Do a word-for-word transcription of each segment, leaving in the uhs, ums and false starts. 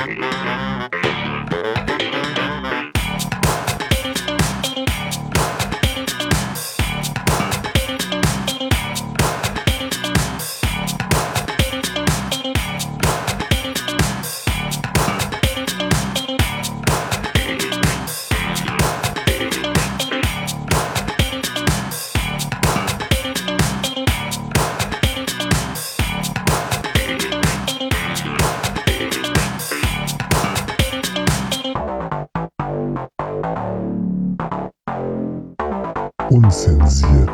Unzensiert.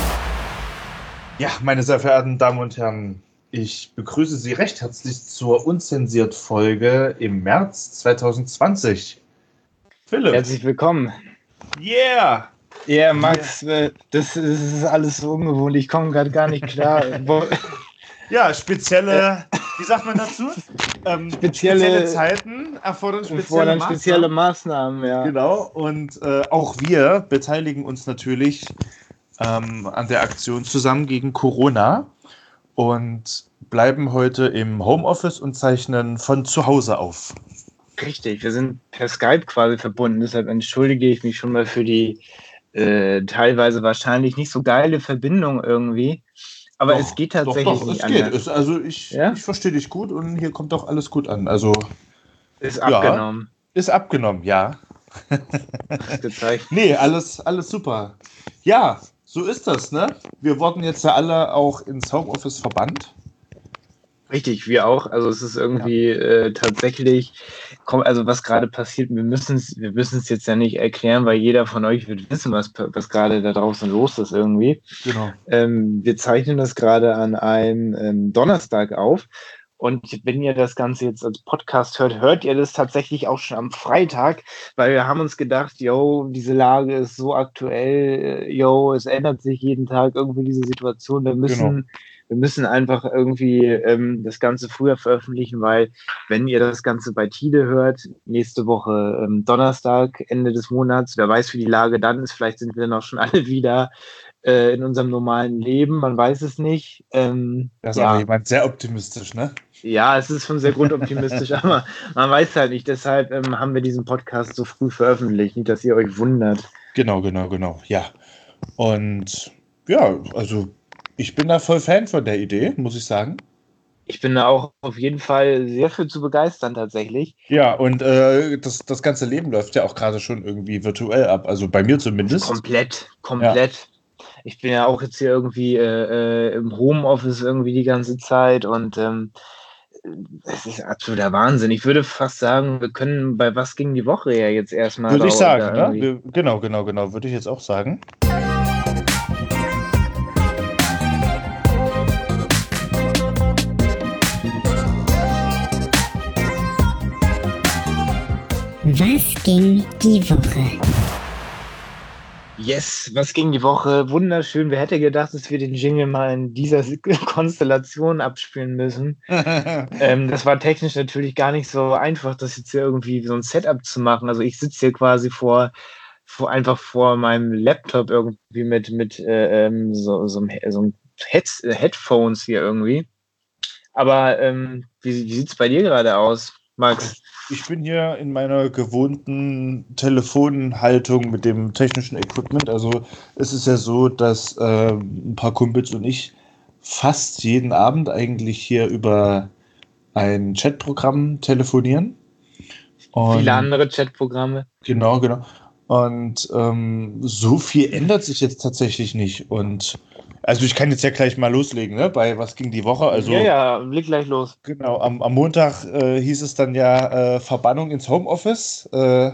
Ja, meine sehr verehrten Damen und Herren, ich begrüße Sie recht herzlich zur Unzensiert-Folge im März zwanzig zwanzig. Philipp. Herzlich willkommen. Yeah! Ja, yeah, Max, yeah. das, das ist alles so ungewohnt. Ich komme gerade gar nicht klar. Ja, spezielle, wie sagt man dazu? Ähm, spezielle, spezielle Zeiten erfordern spezielle erfordern Maßnahmen. spezielle Maßnahmen, ja. Genau, und äh, auch wir beteiligen uns natürlich ähm, an der Aktion zusammen gegen Corona und bleiben heute im Homeoffice und zeichnen von zu Hause auf. Richtig, wir sind per Skype quasi verbunden, deshalb entschuldige ich mich schon mal für die äh, teilweise wahrscheinlich nicht so geile Verbindung irgendwie. Aber doch, es geht tatsächlich doch, doch, nicht es geht. anders. Es, also ich, ja? ich verstehe dich gut und hier kommt auch alles gut an. Also ist abgenommen. Ja, ist abgenommen, ja. Gezeigt. Nee, alles, alles super. Ja, so ist das, ne? Wir wurden jetzt ja alle auch ins Homeoffice verbannt. Richtig, wir auch. Also es ist irgendwie ja. äh, tatsächlich, also was gerade passiert, wir müssen es wir müssen es jetzt ja nicht erklären, weil jeder von euch wird wissen, was, was gerade da draußen los ist irgendwie. Genau. Ähm, wir zeichnen das gerade an einem ähm, Donnerstag auf. Und wenn ihr das Ganze jetzt als Podcast hört, hört ihr das tatsächlich auch schon am Freitag, weil wir haben uns gedacht, yo, diese Lage ist so aktuell, yo, es ändert sich jeden Tag irgendwie diese Situation. Wir müssen, genau. wir müssen einfach irgendwie ähm, das Ganze früher veröffentlichen, weil wenn ihr das Ganze bei Tide hört, nächste Woche ähm, Donnerstag, Ende des Monats, wer weiß, wie die Lage dann ist, vielleicht sind wir dann auch schon alle wieder in unserem normalen Leben, man weiß es nicht. Ähm, das ist ja. aber jemand sehr optimistisch, ne? Ja, es ist schon sehr grundoptimistisch, aber man weiß halt nicht. Deshalb ähm, haben wir diesen Podcast so früh veröffentlicht, nicht, dass ihr euch wundert. Genau, genau, genau, ja. Und ja, also ich bin da voll Fan von der Idee, muss ich sagen. Ich bin da auch auf jeden Fall sehr für zu begeistern tatsächlich. Ja, und äh, das, das ganze Leben läuft ja auch gerade schon irgendwie virtuell ab, also bei mir zumindest. Komplett, komplett. Ja. Ich bin ja auch jetzt hier irgendwie äh, äh, im Homeoffice irgendwie die ganze Zeit und ähm, es ist absoluter Wahnsinn. Ich würde fast sagen, wir können bei Was ging die Woche ja jetzt erstmal. Würde ich sagen, ne? Wir, genau, genau, genau, würde ich jetzt auch sagen. Was ging die Woche? Yes, was ging die Woche? Wunderschön. Wer hätte gedacht, dass wir den Jingle mal in dieser Konstellation abspielen müssen? ähm, das war technisch natürlich gar nicht so einfach, das jetzt hier irgendwie so ein Setup zu machen. Also ich sitze hier quasi vor, vor einfach vor meinem Laptop irgendwie mit, mit äh, so, so, so einem Head, Headphones hier irgendwie. Aber ähm, wie, wie sieht es bei dir gerade aus, Max? Ich bin hier in meiner gewohnten Telefonhaltung mit dem technischen Equipment. Also es ist ja so, dass äh, ein paar Kumpels und ich fast jeden Abend eigentlich hier über ein Chatprogramm telefonieren. Und viele andere Chatprogramme. Genau, genau. Und ähm, so viel ändert sich jetzt tatsächlich nicht. Und also ich kann jetzt ja gleich mal loslegen, ne? Bei Was ging die Woche? Also, ja, ja, leg gleich los. Genau, am, am Montag äh, hieß es dann ja äh, Verbannung ins Homeoffice. Äh,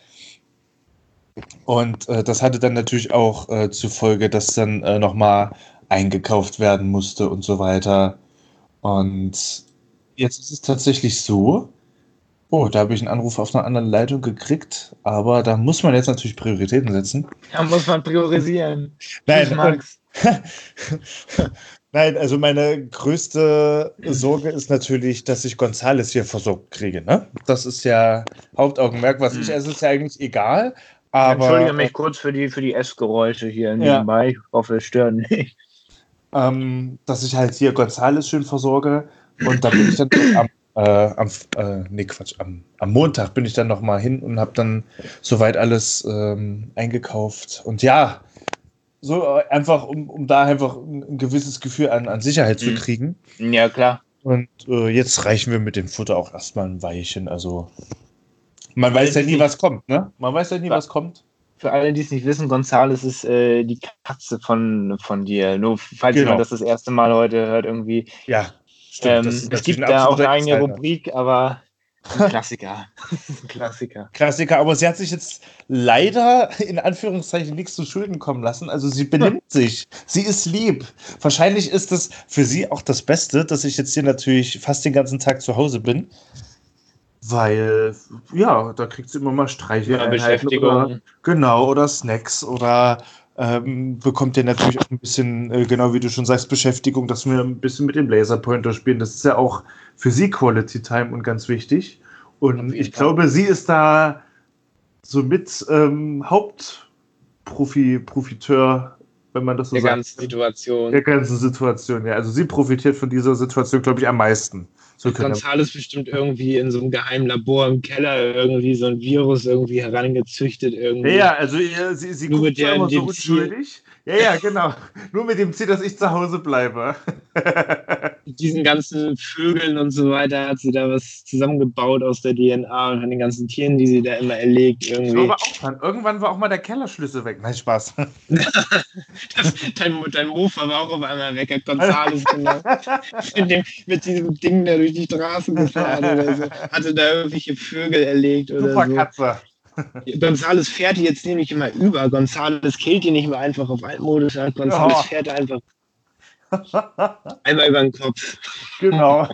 und äh, das hatte dann natürlich auch äh, zur Folge, dass dann äh, nochmal eingekauft werden musste und so weiter. Und jetzt ist es tatsächlich so, oh, da habe ich einen Anruf auf einer anderen Leitung gekriegt, aber da muss man jetzt natürlich Prioritäten setzen. Da muss man priorisieren. Nein, Max. Nein, also meine größte Sorge ist natürlich, dass ich Gonzales hier versorgt kriege, ne? Das ist ja Hauptaugenmerk, was ich esse, ist ja eigentlich egal, aber... Entschuldige mich kurz für die, für die Essgeräusche hier nebenbei, ja. Ich hoffe, es stört nicht. Ähm, dass ich halt hier Gonzales schön versorge und da bin ich dann am äh, am, äh, nee, Quatsch, am, am Montag bin ich dann nochmal hin und habe dann soweit alles ähm, eingekauft. Und ja, so äh, einfach, um, um da einfach ein, ein gewisses Gefühl an, an Sicherheit zu Mhm. kriegen. Ja, klar. Und äh, jetzt reichen wir mit dem Futter auch erstmal ein Weilchen. Also man weiß Alle, ja die nie, sich- was kommt, ne? Man weiß ja nie, Ja. was kommt. Für alle, die es nicht wissen, Gonzales ist äh, die Katze von, von dir. Nur falls Genau. jemand das das erste Mal heute hört, irgendwie. Ja, stimmt. Ähm, das ist es natürlich gibt ein da auch absoluter eine eigene Insider. Rubrik, aber ein Klassiker. ein Klassiker. Klassiker, aber sie hat sich jetzt leider in Anführungszeichen nichts zu Schulden kommen lassen. Also sie benimmt sich. Sie ist lieb. Wahrscheinlich ist es für sie auch das Beste, dass ich jetzt hier natürlich fast den ganzen Tag zu Hause bin. Weil, ja, da kriegt sie immer mal Ja, Streicheleinheiten oder, Beschäftigung. genau, oder Snacks oder ähm, bekommt ihr natürlich auch ein bisschen, äh, genau wie du schon sagst, Beschäftigung, dass wir ein bisschen mit dem Laserpointer spielen. Das ist ja auch für sie Quality Time und ganz wichtig. Auf Und jeden ich Fall. glaube, sie ist da somit ähm, Hauptprofi, Profiteur, wenn man das so Der sagt, ganzen Situation. der ganzen Situation. Ja, also sie profitiert von dieser Situation, glaube ich, am meisten. So können wir- Gonzales bestimmt irgendwie in so einem geheimen Labor im Keller irgendwie so ein Virus irgendwie herangezüchtet Ja, irgendwie. ja, also ihr, sie, sie Nur guckt mit zwar der- immer so dem Ziel- unschuldig. Ja, ja, genau. Nur mit dem Ziel, dass ich zu Hause bleibe. Mit diesen ganzen Vögeln und so weiter hat sie da was zusammengebaut aus der D N A und von den ganzen Tieren, die sie da immer erlegt Ich irgendwie. glaube auch dann. Irgendwann war auch mal der Kellerschlüssel weg. Nein, Spaß. Das, dein, dein Mofa war auch auf einmal weg, hat Gonzales genau. mit, dem, mit diesem Ding da durch die Straße gefahren oder so. Hatte da irgendwelche Vögel erlegt oder Super so. Katze. Gonzales fährt die jetzt nämlich immer über. Gonzales killt die nicht mehr einfach auf Altmodus, sondern Gonzales Ja. fährt einfach einmal über den Kopf. Genau.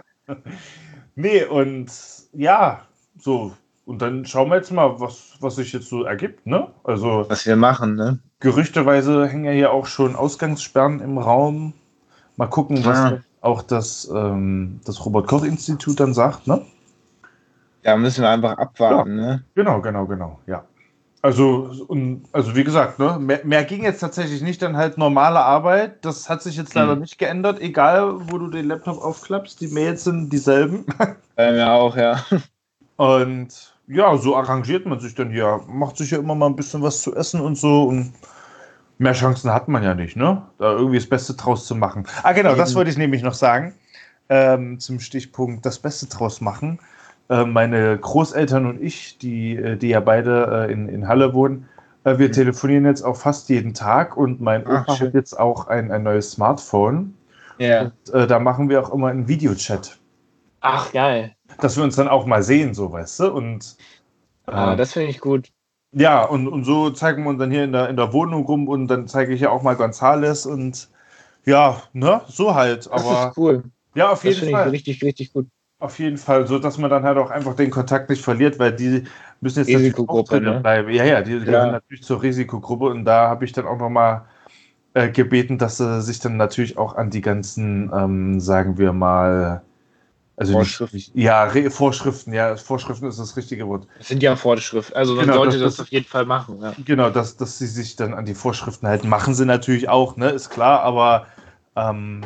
Nee, und ja, so. Und dann schauen wir jetzt mal, was, was sich jetzt so ergibt, ne? Also Was wir machen, ne? gerüchteweise hängen ja hier auch schon Ausgangssperren im Raum. Mal gucken, was Ah. auch das, ähm, das Robert-Koch-Institut dann sagt, ne? Da müssen wir einfach abwarten, ne? Genau, genau, genau, ja. Also, und, also wie gesagt, ne, mehr, mehr ging jetzt tatsächlich nicht, dann halt normale Arbeit. Das hat sich jetzt leider Hm. nicht geändert, egal wo du den Laptop aufklappst, die Mails sind dieselben. Bei mir auch, ja. Und ja, so arrangiert man sich dann hier. Macht sich ja immer mal ein bisschen was zu essen und so. Und mehr Chancen hat man ja nicht, ne? Da irgendwie das Beste draus zu machen. Ah, genau, das Eben. wollte ich nämlich noch sagen. Ähm, zum Stichpunkt das Beste draus machen. Äh, meine Großeltern und ich, die, äh, die ja beide äh, in, in Halle wohnen, äh, wir Mhm. telefonieren jetzt auch fast jeden Tag und mein Ach, Opa schön. hat jetzt auch ein, ein neues Smartphone. Ja. Und äh, da machen wir auch immer einen Videochat, Ach, geil. dass wir uns dann auch mal sehen, so, weißt du? Und äh, Ah, das finde ich gut. ja, und, und so zeigen wir uns dann hier in der, in der Wohnung rum und dann zeige ich ja auch mal Gonzales und ja, ne, so halt. Das Aber ist cool. ja, auf Das jeden finde ich Fall. richtig, richtig gut. Auf jeden Fall, so dass man dann halt auch einfach den Kontakt nicht verliert, weil die müssen jetzt natürlich auch Risikogruppe, drin ne? bleiben. Ja, ja, die Ja. gehören natürlich zur Risikogruppe und da habe ich dann auch nochmal äh, gebeten, dass sie sich dann natürlich auch an die ganzen, ähm, sagen wir mal, also Vorschriften. Nicht, ja, Re Vorschriften, ja, Vorschriften ist das richtige Wort. Das sind ja Vorschriften. Also man Genau, sollte das- das, auf jeden Fall machen. Ja. Genau, dass, dass sie sich dann an die Vorschriften halten. Machen sie natürlich auch, ne, ist klar, aber ähm,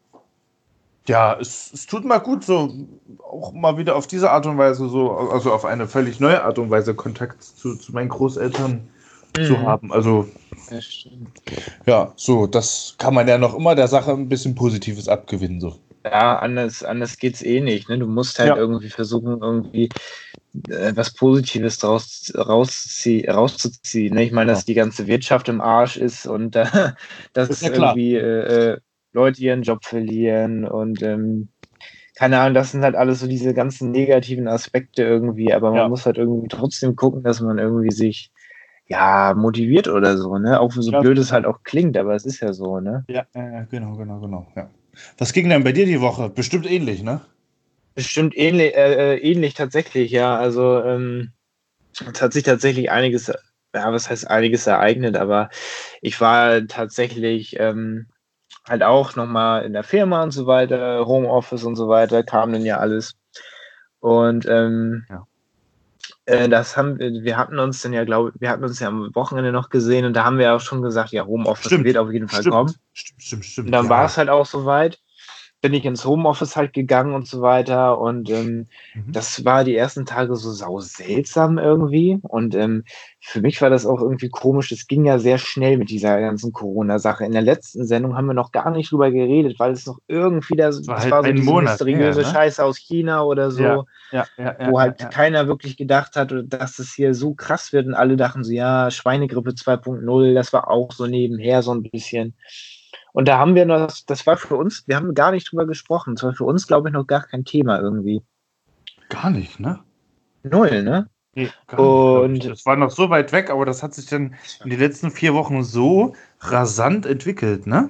ja, es, es tut mal gut, so auch mal wieder auf diese Art und Weise, so, also auf eine völlig neue Art und Weise Kontakt zu, zu meinen Großeltern zu Mhm. haben. Also Das stimmt. ja, so, das kann man ja noch immer der Sache ein bisschen Positives abgewinnen. So. Ja, anders, anders geht's eh nicht. Ne? Du musst halt Ja. irgendwie versuchen, irgendwie äh, was Positives draus rauszie rauszuziehen. Ne? Ich meine, dass die ganze Wirtschaft im Arsch ist und äh, dass Ist ja klar. irgendwie äh, äh, Leute ihren Job verlieren und ähm, keine Ahnung, das sind halt alles so diese ganzen negativen Aspekte irgendwie, aber man Ja. muss halt irgendwie trotzdem gucken, dass man irgendwie sich ja motiviert oder so, ne? Auch so Ja. blöd es halt auch klingt, aber es ist ja so, ne? Ja, äh, genau, genau, genau. Ja. Was ging denn bei dir die Woche? Bestimmt ähnlich, ne? Bestimmt ähnlich, äh, äh, ähnlich tatsächlich, ja. Also ähm, es hat sich tatsächlich einiges, ja, was heißt einiges ereignet, aber ich war tatsächlich ähm, halt auch nochmal in der Firma und so weiter, Homeoffice und so weiter, kam dann ja alles. Und ähm, Ja. äh, das haben wir, wir hatten uns dann ja, glaube wir hatten uns ja am Wochenende noch gesehen und da haben wir auch schon gesagt, ja, Homeoffice Stimmt. wird auf jeden Fall Stimmt. kommen. Stimmt, stimmt, stimmt. Und dann ja. war es halt auch soweit. bin ich ins Homeoffice halt gegangen und so weiter und ähm, Mhm. das war die ersten Tage so sau seltsam irgendwie und ähm, für mich war das auch irgendwie komisch. Es ging ja sehr schnell mit dieser ganzen Corona-Sache. In der letzten Sendung haben wir noch gar nicht drüber geredet, weil es noch irgendwie da, Es war das halt war so ein diese Monat her, mysteriöse ne? Scheiße aus China oder so, Ja, ja, ja, ja, wo ja, halt ja. keiner wirklich gedacht hat, dass es hier so krass wird und alle dachten so, ja, Schweinegrippe zwei Punkt null, das war auch so nebenher so ein bisschen. Und da haben wir noch, das war für uns, wir haben gar nicht drüber gesprochen. Das war für uns, glaube ich, noch gar kein Thema irgendwie. Gar nicht, ne? Null, ne? Nee, gar nicht, glaube ich. Und Das war noch so weit weg, aber das hat sich dann in den letzten vier Wochen so rasant entwickelt, ne?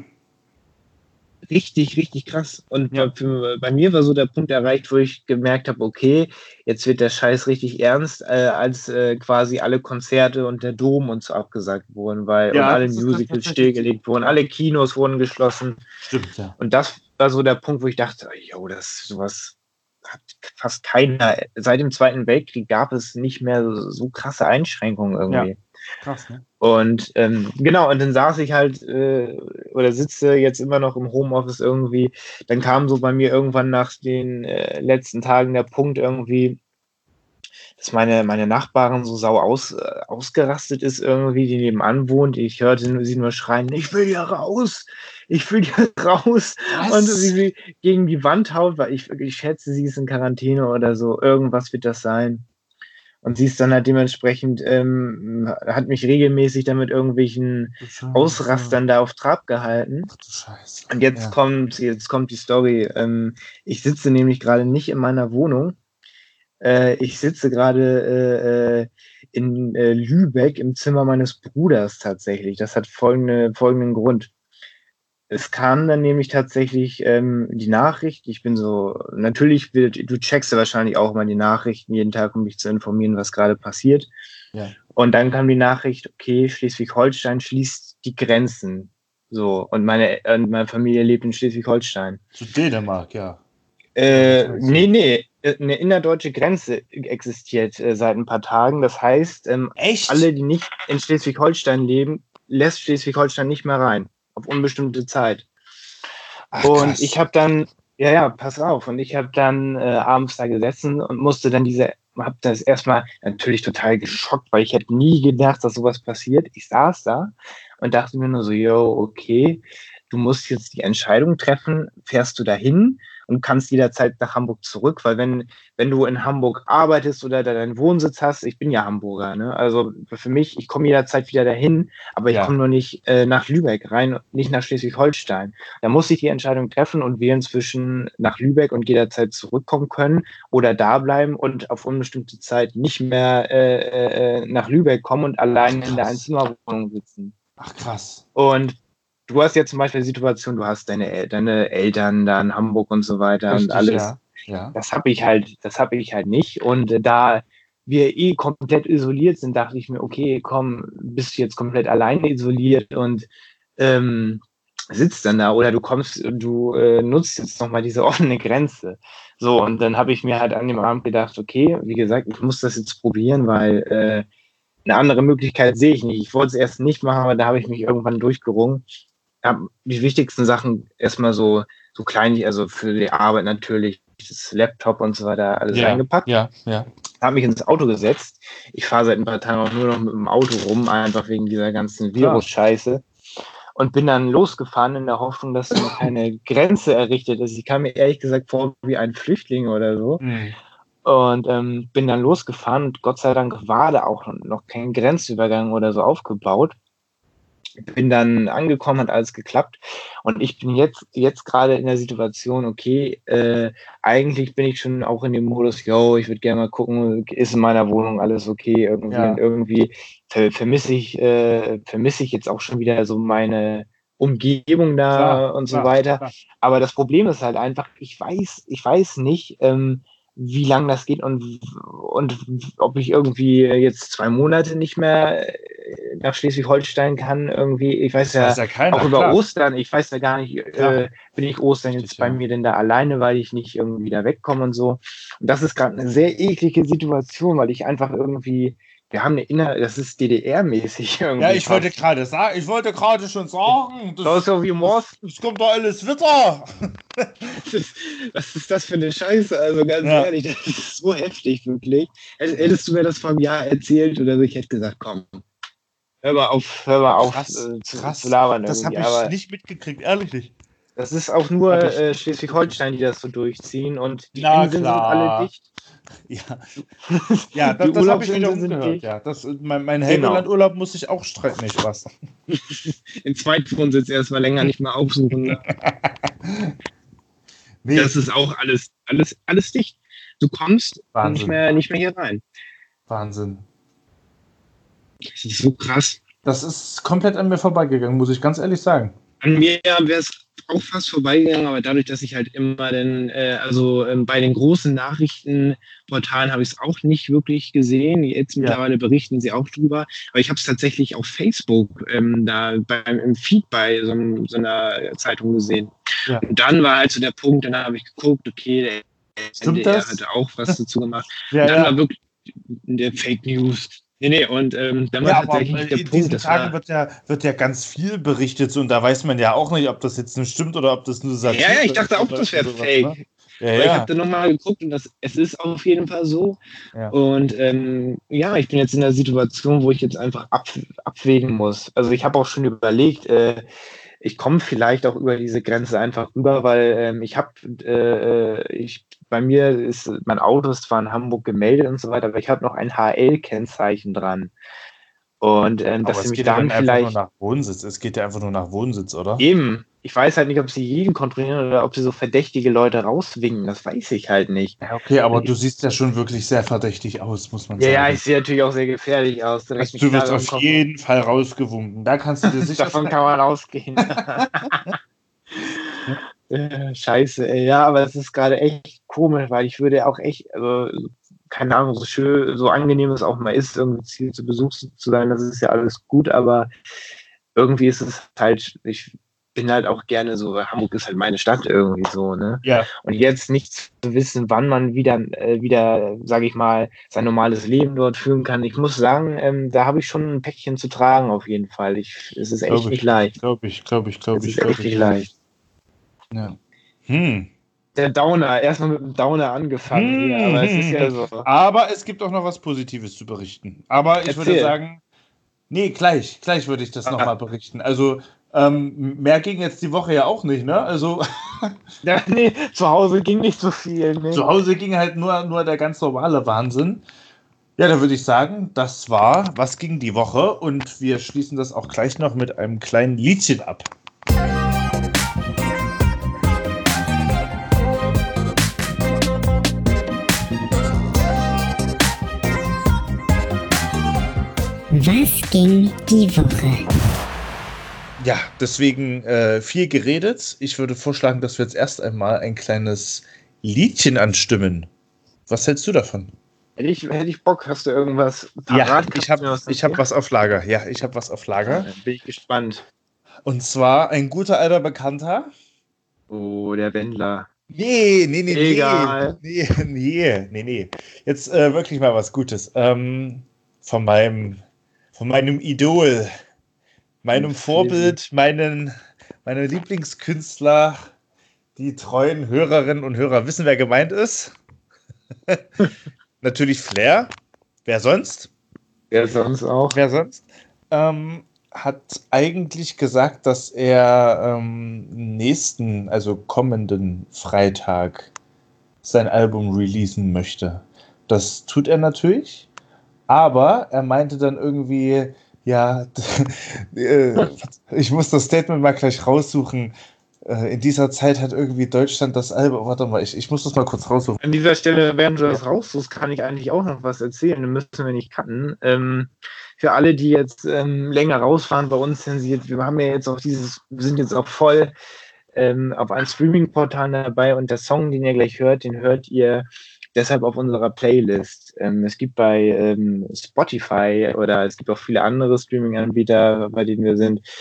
richtig, richtig krass. Und Ja. für, bei mir war so der Punkt erreicht, wo ich gemerkt habe, okay, jetzt wird der Scheiß richtig ernst, äh, als äh, quasi alle Konzerte und der Dom uns abgesagt wurden, weil Ja, und alle das ist Musicals tatsächlich stillgelegt so. wurden, Ja. alle Kinos wurden geschlossen. Stimmt, ja. Und das war so der Punkt, wo ich dachte, jo, das sowas hat fast keiner. Seit dem Zweiten Weltkrieg gab es nicht mehr so, so krasse Einschränkungen irgendwie. Krass, ne? Und ähm, genau, und dann saß ich halt äh, oder sitze jetzt immer noch im Homeoffice irgendwie. Dann kam so bei mir irgendwann nach den äh, letzten Tagen der Punkt irgendwie, dass meine, meine Nachbarin so sau aus, äh, ausgerastet ist irgendwie, die nebenan wohnt. Ich hörte sie nur schreien, ich will hier raus, ich will hier raus. Was? Und sie, sie gegen die Wand haut, weil ich, ich schätze, sie ist in Quarantäne oder so. Irgendwas wird das sein. Und sie ist dann halt dementsprechend, ähm, hat mich regelmäßig dann mit irgendwelchen Ausrastern da auf Trab gehalten. Ach du Scheiße. Und jetzt Ja. kommt, jetzt kommt die Story. Ähm, ich sitze nämlich gerade nicht in meiner Wohnung. Äh, ich sitze gerade äh, äh, in äh, Lübeck im Zimmer meines Bruders tatsächlich. Das hat folgende, folgenden Grund. Es kam dann nämlich tatsächlich ähm, die Nachricht, ich bin so, natürlich, wird, du checkst ja wahrscheinlich auch mal die Nachrichten jeden Tag, um dich zu informieren, was gerade passiert. Ja. Und dann kam die Nachricht, okay, Schleswig-Holstein schließt die Grenzen. So, und meine, und meine Familie lebt in Schleswig-Holstein. Zu Dänemark, ja. Äh, Ja, das heißt nee, nee, eine innerdeutsche Grenze existiert äh, seit ein paar Tagen. Das heißt, ähm, Echt? alle, die nicht in Schleswig-Holstein leben, lässt Schleswig-Holstein nicht mehr rein. Auf unbestimmte Zeit. Ach, und krass. ich habe dann, ja, ja, pass auf, und ich habe dann äh, abends da gesessen und musste dann diese, habe das erstmal natürlich total geschockt, weil ich hätte nie gedacht, dass sowas passiert. Ich saß da und dachte mir nur so, yo, okay, du musst jetzt die Entscheidung treffen, fährst du dahin und kannst jederzeit nach Hamburg zurück, weil wenn, wenn du in Hamburg arbeitest oder da deinen Wohnsitz hast, ich bin ja Hamburger, ne? Also für mich, ich komme jederzeit wieder dahin, aber ich Ja. komme nur nicht äh, nach Lübeck rein, nicht nach Schleswig-Holstein. Da muss ich die Entscheidung treffen und wählen zwischen nach Lübeck und jederzeit zurückkommen können oder da bleiben und auf unbestimmte Zeit nicht mehr äh, äh, nach Lübeck kommen und allein Ach, in der krass. Einzimmerwohnung sitzen. Ach, krass. Und du hast jetzt zum Beispiel die Situation, du hast deine, El deine Eltern da in Hamburg und so weiter Richtig, und alles. ja. Ja. Das habe ich halt, das habe ich halt nicht. Und äh, da wir eh komplett isoliert sind, dachte ich mir, okay, komm, bist du jetzt komplett alleine isoliert und ähm, sitzt dann da oder du kommst, du äh, nutzt jetzt nochmal diese offene Grenze. So, und dann habe ich mir halt an dem Abend gedacht, okay, wie gesagt, ich muss das jetzt probieren, weil äh, eine andere Möglichkeit sehe ich nicht. Ich wollte es erst nicht machen, aber da habe ich mich irgendwann durchgerungen. Habe die wichtigsten Sachen erstmal so, so klein, also für die Arbeit natürlich, das Laptop und so weiter, alles Ja, eingepackt. ja, ja. Habe mich ins Auto gesetzt. Ich fahre seit ein paar Tagen auch nur noch mit dem Auto rum, einfach wegen dieser ganzen Virus-Scheiße. Und bin dann losgefahren in der Hoffnung, dass noch keine Grenze errichtet ist. Ich kam mir ehrlich gesagt vor wie ein Flüchtling oder so. Mhm. Und ähm, bin dann losgefahren und Gott sei Dank war da auch noch kein Grenzübergang oder so aufgebaut. Bin dann angekommen, hat alles geklappt und ich bin jetzt jetzt gerade in der Situation, okay, äh, eigentlich bin ich schon auch in dem Modus, yo, ich würde gerne mal gucken, ist in meiner Wohnung alles okay irgendwie Ja. und irgendwie ver vermisse ich äh, vermisse ich jetzt auch schon wieder so meine Umgebung da Klar, und so klar, weiter. klar. Aber das Problem ist halt einfach, ich weiß, ich weiß nicht, ähm, wie lange das geht und, und ob ich irgendwie jetzt zwei Monate nicht mehr nach Schleswig-Holstein kann, irgendwie, ich weiß Das ja, weiß ja keiner, auch über klar. Ostern, ich weiß ja gar nicht, äh, bin ich Ostern jetzt Richtig, bei ja. mir denn da alleine, weil ich nicht irgendwie da wegkomme und so. Und das ist gerade eine sehr eklige Situation, weil ich einfach irgendwie Wir haben eine Inner, das ist D D R-mäßig irgendwie. Ja, ich wollte fast. gerade sagen, ich wollte gerade schon sagen, Das das, ist so wie Morst. das kommt doch alles Witter. Was ist, was ist das für eine Scheiße? Also ganz Ja. ehrlich, das ist so heftig, wirklich. Hätt- Hättest du mir das vor einem Jahr erzählt oder so, ich hätte gesagt, komm, hör mal auf, hör mal auf Krass, äh, zu, krass. zu labern. Das habe irgendwie. ich Aber nicht mitgekriegt, ehrlich nicht. das ist auch nur Hab ich- äh, Schleswig-Holstein, die das so durchziehen und die Na Inseln klar. sind alle dicht. Ja, ja Die das, das habe ich Urlaubsinseln wiederum sind gehört. dicht. Ja, das, mein mein Genau. Helgoland-Urlaub muss ich auch streiten, nicht was. Den Zweitwohnsitz erstmal länger nicht mehr aufsuchen. Ne? Nee, Das ist auch alles, alles, alles dicht. Du kommst Wahnsinn. nicht mehr, nicht mehr hier rein. Wahnsinn. Das ist so krass. Das ist komplett an mir vorbeigegangen, muss ich ganz ehrlich sagen. An mir wäre es auch fast vorbeigegangen, aber dadurch, dass ich halt immer den, äh, also ähm, bei den großen Nachrichtenportalen habe ich es auch nicht wirklich gesehen. Jetzt mittlerweile berichten sie auch drüber. Aber ich habe es tatsächlich auf Facebook ähm, da beim im Feed bei so, einem- so einer Zeitung gesehen. Ja. Und dann war halt so der Punkt, dann habe ich geguckt, okay, der Stimmt N D R das? hatte auch was dazu gemacht. Ja, Und dann ja. war wirklich der Fake News. Nee, nee, und ähm, dann war Ja, aber tatsächlich äh, der in Punkt, diesen das Tagen war, wird ja, wird ja ganz viel berichtet und da weiß man ja auch nicht, ob das jetzt nur stimmt oder ob das nur Satire ja, ja, ich ist dachte auch, oder das wäre sowas, fake. ne? Ja, Aber ich ja. habe dann nochmal geguckt und das, es ist auf jeden Fall so. Ja. Und ähm, ja, ich bin jetzt in der Situation, wo ich jetzt einfach ab, abwägen muss. Also ich habe auch schon überlegt, äh, ich komme vielleicht auch über diese Grenze einfach rüber, weil ähm, ich habe, äh, ich bei mir ist mein Auto ist zwar in Hamburg gemeldet und so weiter, aber ich habe noch ein H L-Kennzeichen dran. Und ähm, Aber dass sie es mich geht ja dann dann einfach nur vielleicht nach Wohnsitz. Es geht ja einfach nur nach Wohnsitz, oder? eben, ich weiß halt nicht, ob sie jeden kontrollieren oder ob sie so verdächtige Leute rauswinken. Das weiß ich halt nicht. Ja, okay, aber du siehst ja schon wirklich sehr verdächtig aus, muss man Ja, sagen. ja, ich sehe natürlich auch sehr gefährlich aus. Direkt Also, du wirst Knarre im auf Kopf. jeden Fall rausgewunken. Da kannst du dir sicher Davon sein. kann man ausgehen. Äh, Scheiße, ey. Ja, aber es ist gerade echt komisch, weil ich würde auch echt, also, keine Ahnung, so schön, so angenehm es auch mal ist, irgendwie Ziel zu Besuch zu sein, das ist ja alles gut, aber irgendwie ist es halt, ich bin halt auch gerne so, Hamburg ist halt meine Stadt irgendwie so, ne? Ja, Und jetzt nicht zu wissen, wann man wieder, äh, wieder, sage ich mal, sein normales Leben dort führen kann. Ich muss sagen, ähm, da habe ich schon ein Päckchen zu tragen auf jeden Fall. Ich, es ist echt glaube nicht ich. leicht. Glaube ich, glaube ich, glaube Es ich, ist glaube echt ich. nicht leicht. Ja. Hm. Der Downer, erstmal mit dem Downer angefangen hier, aber es ist ja so. Aber es gibt auch noch was Positives zu berichten. Aber ich würde Erzähl. sagen, nee, gleich, gleich würde ich das Ah. nochmal berichten. Also, ähm, mehr ging jetzt die Woche ja auch nicht, ne? Also, Ja, nee, zu Hause ging nicht so viel. Ne? zu Hause ging halt nur, nur der ganz normale Wahnsinn. Ja, da würde ich sagen, das war Was ging die Woche und wir schließen das auch gleich noch mit einem kleinen Liedchen ab. Was ging die Woche? Ja, deswegen äh, viel geredet. Ich würde vorschlagen, dass wir jetzt erst einmal ein kleines Liedchen anstimmen. Was hältst du davon? Hätte ich, hätte ich Bock, hast du irgendwas Ja, parat? ich Kannst habe du mir was ich hab erzählen? was auf Lager. Ja, ich habe was auf Lager. Dann bin ich gespannt. Und zwar ein guter alter Bekannter. Oh, der Wendler. Nee, nee, nee, nee. Egal. Nee, nee, nee, nee. Jetzt äh, wirklich mal was Gutes. Ähm, von meinem, von meinem Idol, meinem Ein Vorbild, meinen, meinem Lieblingskünstler. Die treuen Hörerinnen und Hörer wissen, wer gemeint ist. Natürlich Flair. Wer sonst? Wer sonst auch? Wer sonst? Ähm, hat eigentlich gesagt, dass er ähm, nächsten, also kommenden Freitag sein Album releasen möchte. Das tut er natürlich, aber er meinte dann irgendwie, ja, äh, ich muss das Statement mal gleich raussuchen. Äh, in dieser Zeit hat irgendwie Deutschland das Album, warte mal, ich, ich muss das mal kurz raussuchen. An dieser Stelle, während du das raussuchst, kann ich eigentlich auch noch was erzählen. Dann müssen wir nicht cutten. Ähm, für alle, die jetzt ähm, länger rausfahren bei uns, sind sie jetzt, wir haben ja jetzt auch dieses, wir sind jetzt auch voll ähm, auf einem Streaming-Portal dabei und der Song, den ihr gleich hört, den hört ihr deshalb auf unserer Playlist. Ähm, es gibt bei ähm, Spotify oder es gibt auch viele andere Streaming-Anbieter, bei denen wir sind,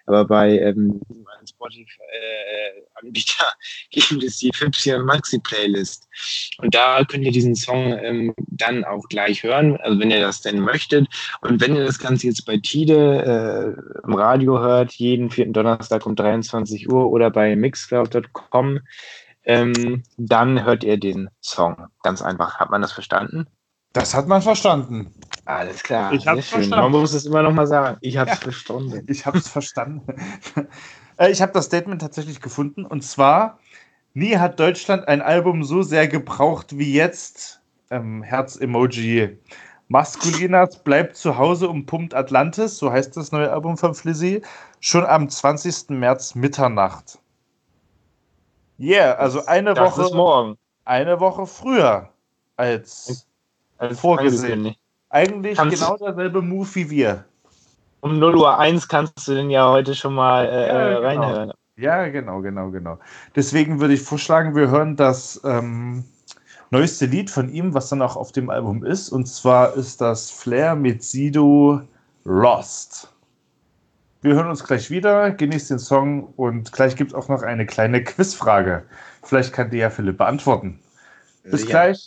aber bei ähm, Spotify-Anbieter äh, gibt es die Fipsi und Maxi-Playlist. Und da könnt ihr diesen Song ähm, dann auch gleich hören, also wenn ihr das denn möchtet. Und wenn ihr das Ganze jetzt bei Tide äh, im Radio hört, jeden vierten Donnerstag um dreiundzwanzig Uhr oder bei mixcloud Punkt com, ähm, dann hört ihr den Song. Ganz einfach. Hat man das verstanden? Das hat man verstanden. Alles klar. Ich hab's Sehr schön. verstanden. Man muss es immer noch mal sagen. Ich hab's Ja. verstanden. Ich habe es verstanden. Äh, ich habe das Statement tatsächlich gefunden. Und zwar, nie hat Deutschland ein Album so sehr gebraucht wie jetzt. Ähm, Herz-Emoji. Maskulinas bleibt zu Hause und pumpt Atlantis, so heißt das neue Album von Flizzy, schon am zwanzigsten März Mitternacht. Yeah, also eine Das ist Woche, morgen. eine Woche früher als Als vorgesehen. angekündigt. Eigentlich Kannst- genau derselbe Move wie wir. Um null Uhr eins kannst du den ja heute schon mal äh, Ja, äh, genau. reinhören. Ja, genau, genau, genau. Deswegen würde ich vorschlagen, wir hören das ähm, neueste Lied von ihm, was dann auch auf dem Album ist. Und zwar ist das Flair mit Sido Lost. Wir hören uns gleich wieder, genießt den Song und gleich gibt es auch noch eine kleine Quizfrage. Vielleicht kann die ja Philipp beantworten. Bis Sicher. gleich.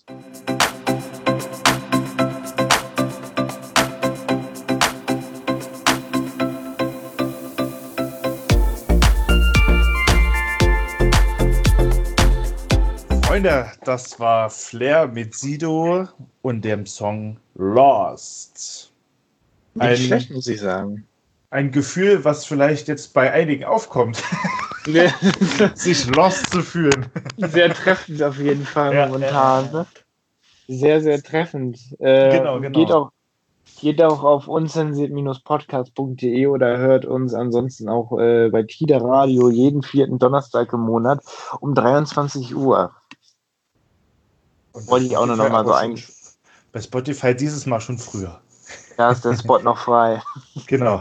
Freunde, das war Flair mit Sido und dem Song Lost. Nicht Ein, schlecht, muss ich sagen. ein Gefühl, was vielleicht jetzt bei einigen aufkommt, sich lost zu fühlen. Sehr treffend auf jeden Fall Ja, momentan. ja, ja. Ne? Sehr, sehr treffend. Äh, Genau, genau. Geht auch, geht auch auf unzensiert Podcast punkt de oder hört uns ansonsten auch äh, bei Tide Radio jeden vierten Donnerstag im Monat um dreiundzwanzig Uhr. Und Wollte ich auch noch Spotify mal so aber ein- schon- Bei Spotify dieses Mal schon früher. Da ist der Spot noch frei. Genau.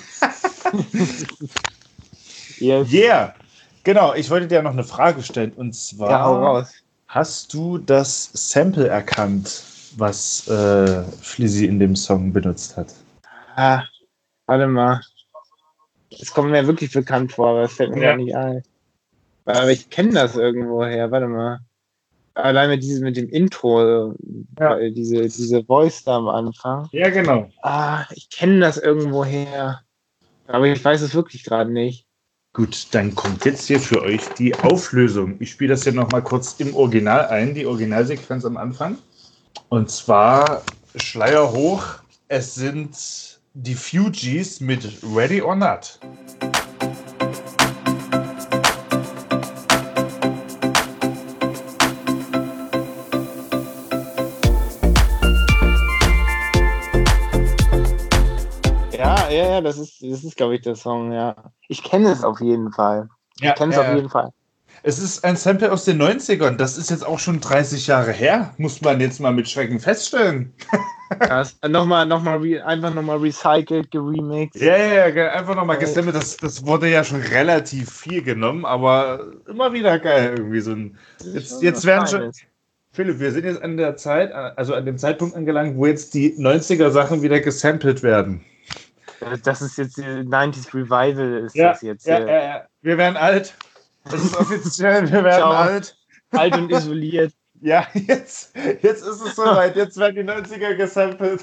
Yes. Yeah. Genau, ich wollte dir noch eine Frage stellen. Und zwar, Ja, hau raus. hast du das Sample erkannt, was äh, Flizzy in dem Song benutzt hat? Ah, warte mal. Es kommt mir wirklich bekannt vor, aber es fällt mir Ja. gar nicht ein. Aber ich kenne das irgendwoher, warte mal. Allein mit diesem, mit dem Intro, Ja. äh, diese, diese Voice da am Anfang. Ja, genau. Ah, ich kenne das irgendwoher. Aber ich weiß es wirklich gerade nicht. Gut, dann kommt jetzt hier für euch die Auflösung. Ich spiele das hier nochmal kurz im Original ein, die Originalsequenz am Anfang. Und zwar Schleier hoch, es sind die Fugees mit Ready or Not. Ja, ja, ja, das ist, das ist, glaube ich, der Song, ja. Ich kenne es auf jeden Fall. Ja, Ich kenne es äh, auf jeden Fall. Es ist ein Sample aus den neunzigern. Das ist jetzt auch schon dreißig Jahre her. Muss man jetzt mal mit Schrecken feststellen. Krass. Nochmal, nochmal, re- einfach nochmal recycelt, geremixed. Ja, ja, ja, geil. Einfach nochmal gesammelt. Das, das wurde ja schon relativ viel genommen, aber immer wieder geil irgendwie so ein. Jetzt, jetzt werden schon. Philipp, wir sind jetzt an der Zeit, also an dem Zeitpunkt angelangt, wo jetzt die neunziger Sachen wieder gesampelt werden. Das ist jetzt die neunziger Revival, ist Ja, das jetzt. ja, hier. ja, ja. Wir werden alt. Das ist offiziell, wir werden Ciao. alt. Alt und isoliert. Ja, jetzt, jetzt ist es soweit. Jetzt werden die neunziger gesampelt.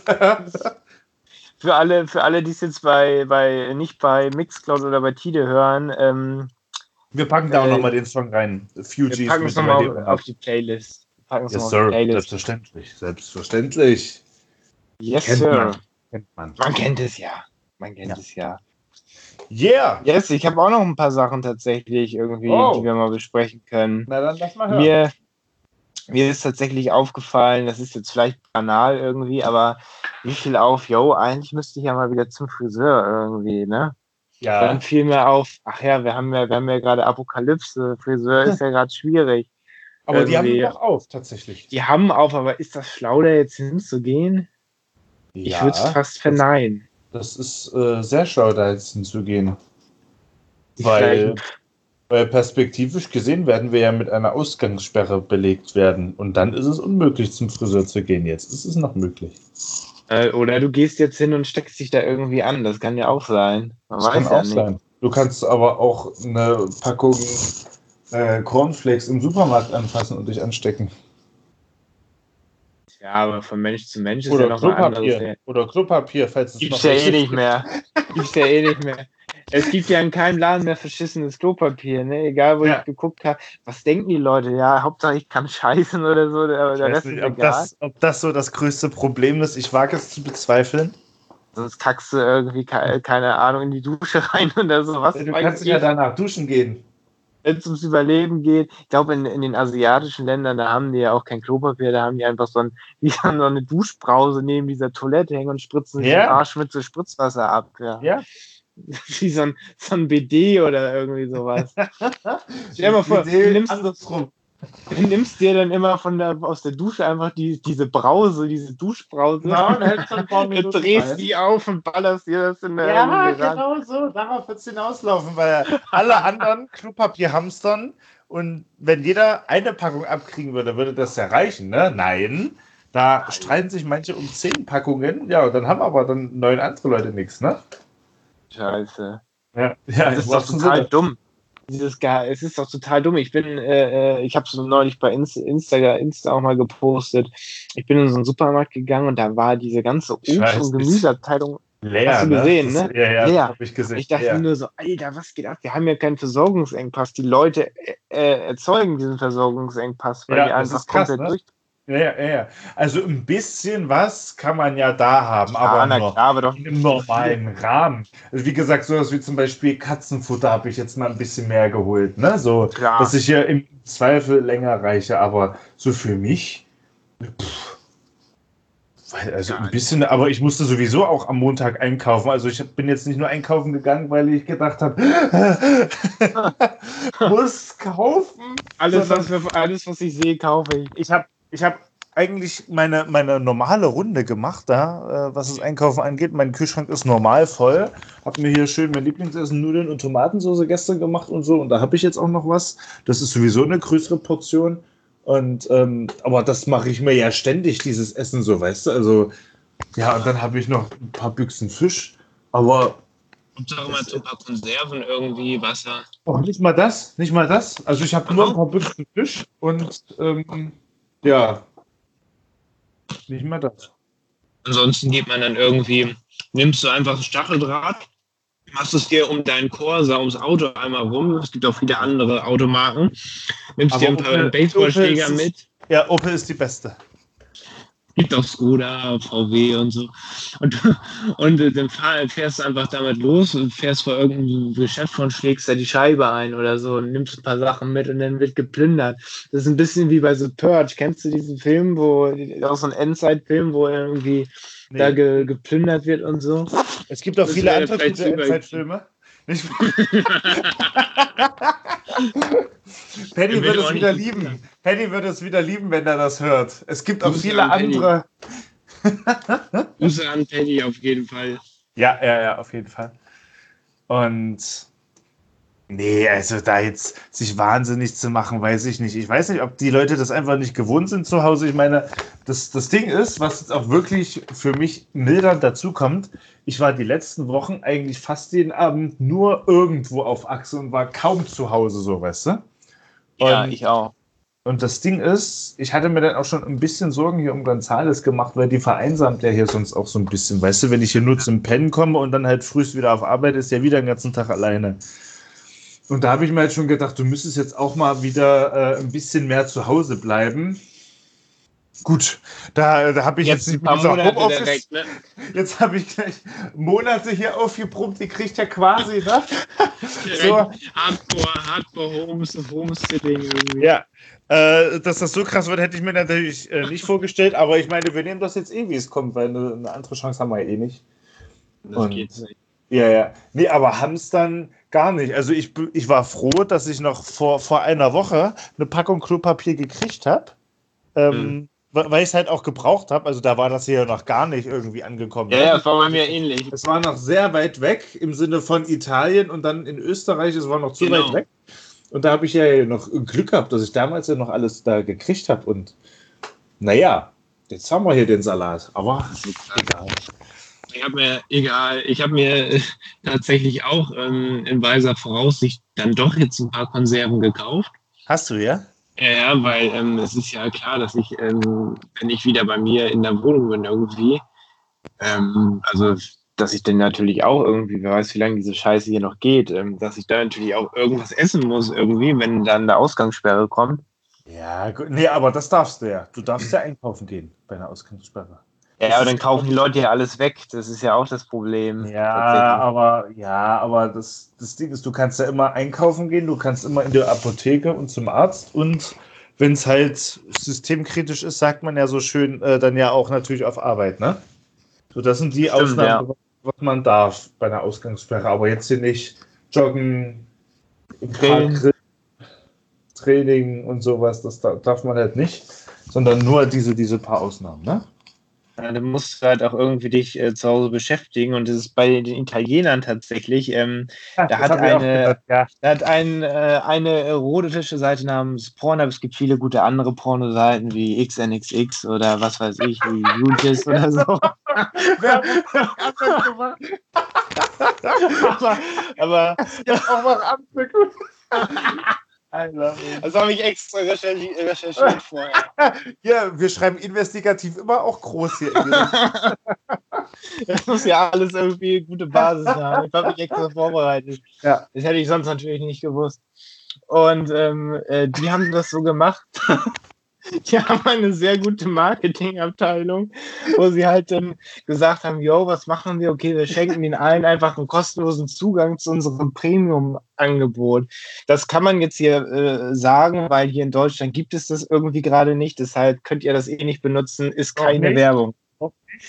Für alle, für alle, die es jetzt bei, bei nicht bei Mixcloud oder bei Tide hören, ähm, Wir packen da auch Äh, nochmal den Song rein. Fugees wir packen es mit nochmal Ready or auf, Not. auf die Playlist. Wir packen es Yes, nochmal auf sir. die Playlist. Selbstverständlich. Selbstverständlich. Yes, Kennt sir. man. Kennt man. Man kennt es ja. Man kennt Ja. es ja. Yeah! Yes, ich habe auch noch ein paar Sachen tatsächlich irgendwie, Oh. die wir mal besprechen können. Na dann lass mal hören. Mir, mir ist tatsächlich aufgefallen, das ist jetzt vielleicht banal irgendwie, aber wie viel auf, yo, eigentlich müsste ich ja mal wieder zum Friseur irgendwie, ne? ja. Dann fiel mir auf, ach ja, wir haben ja, wir haben ja gerade Apokalypse, Friseur ist ja gerade schwierig. Aber die haben irgendwie- noch auf, tatsächlich. Die haben auf, aber ist das schlau, da jetzt hinzugehen? Ich Ja, würde es fast verneinen. das ist äh, sehr schlau, da jetzt hinzugehen. Die Weil, gleichen- weil perspektivisch gesehen werden wir ja mit einer Ausgangssperre belegt werden. Und dann ist es unmöglich, zum Friseur zu gehen. Jetzt ist es noch möglich. Äh, oder du gehst jetzt hin und steckst dich da irgendwie an, das kann ja auch sein. Man Das weiß kann ja auch nicht. sein. Du kannst aber auch eine Packung äh, Cornflakes im Supermarkt anfassen und dich anstecken. Ja, aber von Mensch zu Mensch ist Oder ja noch mal anderes. Klopapier. Ja. Oder Klopapier, falls es Gibt's noch ja eh welches nicht mehr. Gibt's ja eh nicht mehr. Es gibt ja in keinem Laden mehr verschissenes Klopapier, ne? Egal, wo Ja. ich geguckt habe. Was denken die Leute? Ja, Hauptsache ich kann scheißen oder so, aber Ich der weiß Rest nicht, ist ob egal. das, ob das so das größte Problem ist. Ich wage es zu bezweifeln. Sonst kackst du irgendwie, ke- keine Ahnung, in die Dusche rein oder so. Was Du weiß kannst ich, ja danach duschen gehen. wenn es ums Überleben geht. Ich glaube, in, in den asiatischen Ländern, da haben die ja auch kein Klopapier, da haben die einfach so, ein, die haben so eine Duschbrause neben dieser Toilette hängen und spritzen sich Ja. den Arsch mit so Spritzwasser ab. Ja. Ja. Wie so ein, so ein B D oder irgendwie sowas. Stell dir mal vor, Idee du nimmst, andersrum. du nimmst dir dann immer von der, aus der Dusche einfach die, diese Brause, diese Duschbrause, Genau, und hältst dann ein paar und Minuten drehst rein. die auf und ballerst dir das in der Ja, irgendwie ran. genau so. Darauf wird es hinauslaufen, weil alle anderen Klopapier hamstern und wenn jeder eine Packung abkriegen würde, würde das ja reichen, ne? Nein. Da streiten sich manche um zehn Packungen. Ja, und dann haben aber dann neun andere Leute nichts, ne? Scheiße. Ja, ja, Das ist doch total dumm. Dieses Ge es ist doch total dumm. Ich bin, äh, ich habe es neulich bei Insta, Insta, Insta auch mal gepostet. Ich bin in so einen Supermarkt gegangen und da war diese ganze Ich Obst- weiß, und Gemüseabteilung. leer, Hast du gesehen, das, ne? Ja, ja, Leer. habe ich gesehen. Ich dachte ja. nur so, Alter, was geht ab? Wir haben ja keinen Versorgungsengpass. Die Leute äh, erzeugen diesen Versorgungsengpass, weil Ja, die das einfach ist krass, komplett ne? durch. Ja, ja, ja. Also ein bisschen was kann man ja da haben, Ja, aber na noch klar, aber doch im normalen Rahmen. Also wie gesagt, sowas wie zum Beispiel Katzenfutter habe ich jetzt mal ein bisschen mehr geholt, ne? So, Klar. dass ich hier im Zweifel länger reiche, aber so für mich, pff, weil, also Ja, ein bisschen, aber ich musste sowieso auch am Montag einkaufen. Also ich bin jetzt nicht nur einkaufen gegangen, weil ich gedacht habe, muss kaufen. Alles, sondern- was, wir, alles, was ich sehe, kaufe ich. ich habe ich hab eigentlich meine, meine normale Runde gemacht, da, äh, was das Einkaufen angeht. Mein Kühlschrank ist normal voll. Habe mir hier schön mein Lieblingsessen, Nudeln und Tomatensauce gestern gemacht und so. Und da habe ich jetzt auch noch was. Das ist sowieso eine größere Portion. Und ähm, aber das mache ich mir ja ständig, dieses Essen, so, weißt du. Also, ja, und dann habe ich noch ein paar Büchsen Fisch. Aber Und auch immer so ein paar Konserven irgendwie, Wasser. auch nicht mal das, nicht mal das. Also ich habe nur ein paar Büchsen Fisch und ähm, ja, nicht mal das. Ansonsten geht man dann irgendwie, nimmst du einfach Stacheldraht, machst es dir um deinen Corsa, ums Auto einmal rum. Es gibt auch viele andere Automarken. Nimmst Aber dir ein paar Opel- Baseballschläger Opel ist- mit. Ja, Opel ist die beste. Gibt auch Skoda, V W und so. Und, und äh, dann fahr, fährst du einfach damit los und fährst vor irgendeinem Geschäft und schlägst da die Scheibe ein oder so und nimmst ein paar Sachen mit und dann wird geplündert. Das ist ein bisschen wie bei The Purge. Kennst du diesen Film, wo auch so ein Endzeit-Film, wo irgendwie Nee. da ge, geplündert wird und so? Es gibt auch Das viele wäre andere vielleicht gute über- Endzeitfilme. Nicht- Paddy Ich will würde auch es nicht wieder wissen. lieben. Paddy würde es wieder lieben, wenn er das hört. Es gibt auch Grüße viele an Paddy. andere. Grüße an Paddy auf jeden Fall. Ja, ja, ja, auf jeden Fall. Und nee, also da jetzt sich wahnsinnig zu machen, weiß ich nicht. Ich weiß nicht, ob die Leute das einfach nicht gewohnt sind zu Hause. Ich meine, das, das Ding ist, was jetzt auch wirklich für mich mildernd dazukommt, ich war die letzten Wochen eigentlich fast jeden Abend nur irgendwo auf Achse und war kaum zu Hause, so, weißt du? Ja, Und- ich auch. Und das Ding ist, ich hatte mir dann auch schon ein bisschen Sorgen hier um Gonzales gemacht, weil die vereinsamt ja hier sonst auch so ein bisschen. Weißt du, wenn ich hier nur zum Pennen komme und dann halt frühst wieder auf Arbeit, ist ja wieder den ganzen Tag alleine. Und da habe ich mir halt schon gedacht, du müsstest jetzt auch mal wieder äh, ein bisschen mehr zu Hause bleiben. Gut, da, da habe ich jetzt, Jetzt nicht ein paar mit dieser Monate Homeoffice, direkt, ne? jetzt habe ich gleich Monate hier aufgepumpt, die kriegt ja quasi, ne? So. Hardcore, Hardcore Homes, Homesteading irgendwie. Ja, äh, dass das so krass wird, hätte ich mir natürlich äh, nicht vorgestellt, aber ich meine, wir nehmen das jetzt eh, wie es kommt, weil eine, eine andere Chance haben wir ja eh nicht. Das Und- geht nicht. Ja, ja. Nee, aber Hamstern gar nicht. Also ich, b- ich war froh, dass ich noch vor, vor einer Woche eine Packung Klopapier gekriegt habe, ähm, weil weil ich es halt auch gebraucht habe. Also da war das hier noch gar nicht irgendwie angekommen. Ja, ja, das war bei mir ähnlich. Es war noch sehr weit weg im Sinne von Italien und dann in Österreich, es war noch zu Genau. weit weg. Und da habe ich ja noch Glück gehabt, dass ich damals ja noch alles da gekriegt habe. Und naja, jetzt haben wir hier den Salat. Aber egal. Ich habe mir, egal, ich habe mir äh, tatsächlich auch ähm, in weiser Voraussicht dann doch jetzt ein paar Konserven gekauft. Hast du, ja? Ja, ja, weil ähm, es ist ja klar, dass ich, ähm, wenn ich wieder bei mir in der Wohnung bin irgendwie, ähm, also dass ich dann natürlich auch irgendwie, wer weiß, wie lange diese Scheiße hier noch geht, ähm, dass ich da natürlich auch irgendwas essen muss irgendwie, wenn dann eine Ausgangssperre kommt. Ja, gut. Nee, aber das darfst du ja. Du darfst ja einkaufen gehen bei einer Ausgangssperre. Ja, Das aber dann ist- kaufen die Leute ja alles weg. Das ist ja auch das Problem. Ja, aber ja, aber das, das Ding ist, du kannst ja immer einkaufen gehen, du kannst immer in die Apotheke und zum Arzt und wenn es halt systemkritisch ist, sagt man ja so schön, äh, dann ja auch natürlich auf Arbeit, ne? So, das sind die Stimmt, Ausnahmen, ja. was man darf bei einer Ausgangssperre, aber jetzt hier nicht joggen, im Grillen. Park grillen, Training und sowas, das da- darf man halt nicht, sondern nur diese, diese paar Ausnahmen, ne? Ja, du musst halt auch irgendwie dich äh, zu Hause beschäftigen und das ist bei den Italienern tatsächlich. Ähm, Ja, da das hat hab ich auch eine, gedacht, ja. da hat ein, äh, eine erotische Seite namens Pornhub. Es gibt viele gute andere Pornoseiten wie X N X X oder was weiß ich, wie Judges oder so. aber, aber Auch mal angucken. das habe ich extra recherchi recherchiert vorher. Ja, wir schreiben investigativ immer auch groß hier. In diesem- Das muss ja alles irgendwie eine gute Basis haben. Ich habe mich extra vorbereitet. Ja. Das hätte ich sonst natürlich nicht gewusst. Und ähm, äh, die haben das so gemacht. Die haben eine sehr gute Marketingabteilung, wo sie halt dann gesagt haben, yo, was machen wir? Okay, wir schenken den allen einfach einen kostenlosen Zugang zu unserem Premium-Angebot. Das kann man jetzt hier äh, sagen, weil hier in Deutschland gibt es das irgendwie gerade nicht. Deshalb könnt ihr das eh nicht benutzen. Ist Noch keine nicht? Werbung. Noch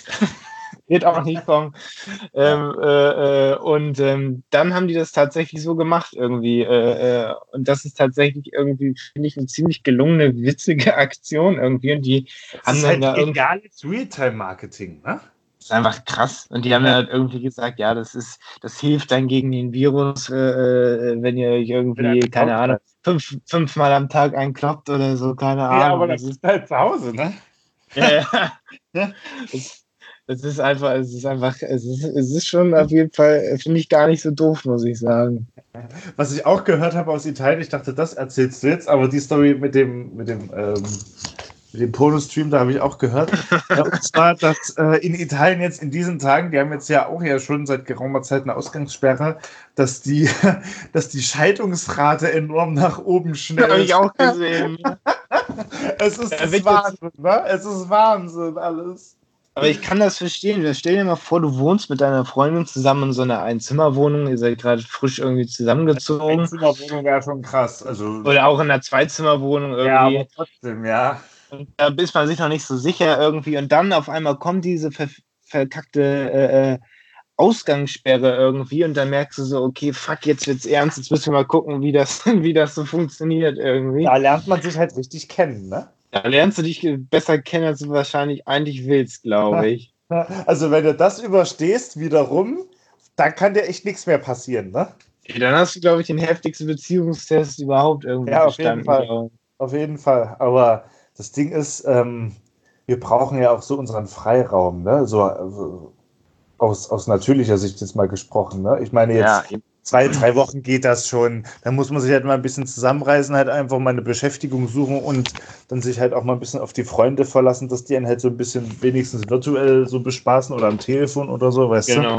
Wird auch nicht kommen. Ähm, äh, äh, und ähm, dann haben die das tatsächlich so gemacht irgendwie. Äh, äh, und das ist tatsächlich irgendwie, finde ich, eine ziemlich gelungene, witzige Aktion irgendwie. Und die Das haben ist dann halt da irgendwie, geniales Realtime-Marketing, ne? das ist einfach krass. Und die haben dann halt irgendwie gesagt, ja, das ist, das hilft dann gegen den Virus, äh, äh, wenn ihr euch irgendwie, Wenn er keine geklopft Ahnung, hat. fünf, fünfmal am Tag einkloppt oder so, keine Ja, Ahnung. aber das ist halt zu Hause, ne? Ja, ja. Es, es ist einfach, es ist einfach, es ist, es ist schon auf jeden Fall, finde ich gar nicht so doof, muss ich sagen. Was ich auch gehört habe aus Italien, ich dachte, das erzählst du jetzt, aber die Story mit dem, mit dem, ähm, mit dem Porno-Stream, da habe ich auch gehört. Ja, und zwar, dass äh, in Italien jetzt in diesen Tagen, die haben jetzt ja auch ja schon seit geraumer Zeit eine Ausgangssperre, dass die, dass die Scheidungsrate enorm nach oben schnellt. Habe ich auch gesehen. Es ist Ja, das wird Wahnsinn, ne? Es ist Wahnsinn alles. Aber ich kann das verstehen. Stell dir mal vor, du wohnst mit deiner Freundin zusammen in so einer Einzimmerwohnung, ihr seid gerade frisch irgendwie zusammengezogen. Einzimmerwohnung wäre schon krass. Also, Oder auch in einer Zweizimmerwohnung ja, irgendwie. aber trotzdem, ja. Und da ist man sich noch nicht so sicher irgendwie. Und dann auf einmal kommt diese ver verkackte äh, äh, Ausgangssperre irgendwie und dann merkst du so, okay, fuck, jetzt wird's ernst, jetzt müssen wir mal gucken, wie das, wie das so funktioniert irgendwie. Da lernt man sich halt richtig kennen, ne? Da lernst du dich besser kennen, als du wahrscheinlich eigentlich willst, glaube ich. Also wenn du das überstehst wiederum, dann kann dir echt nichts mehr passieren, ne? Ja, dann hast du, glaube ich, den heftigsten Beziehungstest überhaupt irgendwie Ja, auf jeden bestanden. Fall. glaub ich. Auf jeden Fall. Aber das Ding ist, ähm, wir brauchen ja auch so unseren Freiraum, ne? So also aus, aus natürlicher Sicht jetzt mal gesprochen, ne? Ich meine, jetzt Ja, eben. zwei, drei Wochen geht das schon. Dann muss man sich halt mal ein bisschen zusammenreißen, halt einfach mal eine Beschäftigung suchen und dann sich halt auch mal ein bisschen auf die Freunde verlassen, dass die einen halt so ein bisschen wenigstens virtuell so bespaßen oder am Telefon oder so, weißt Genau. du?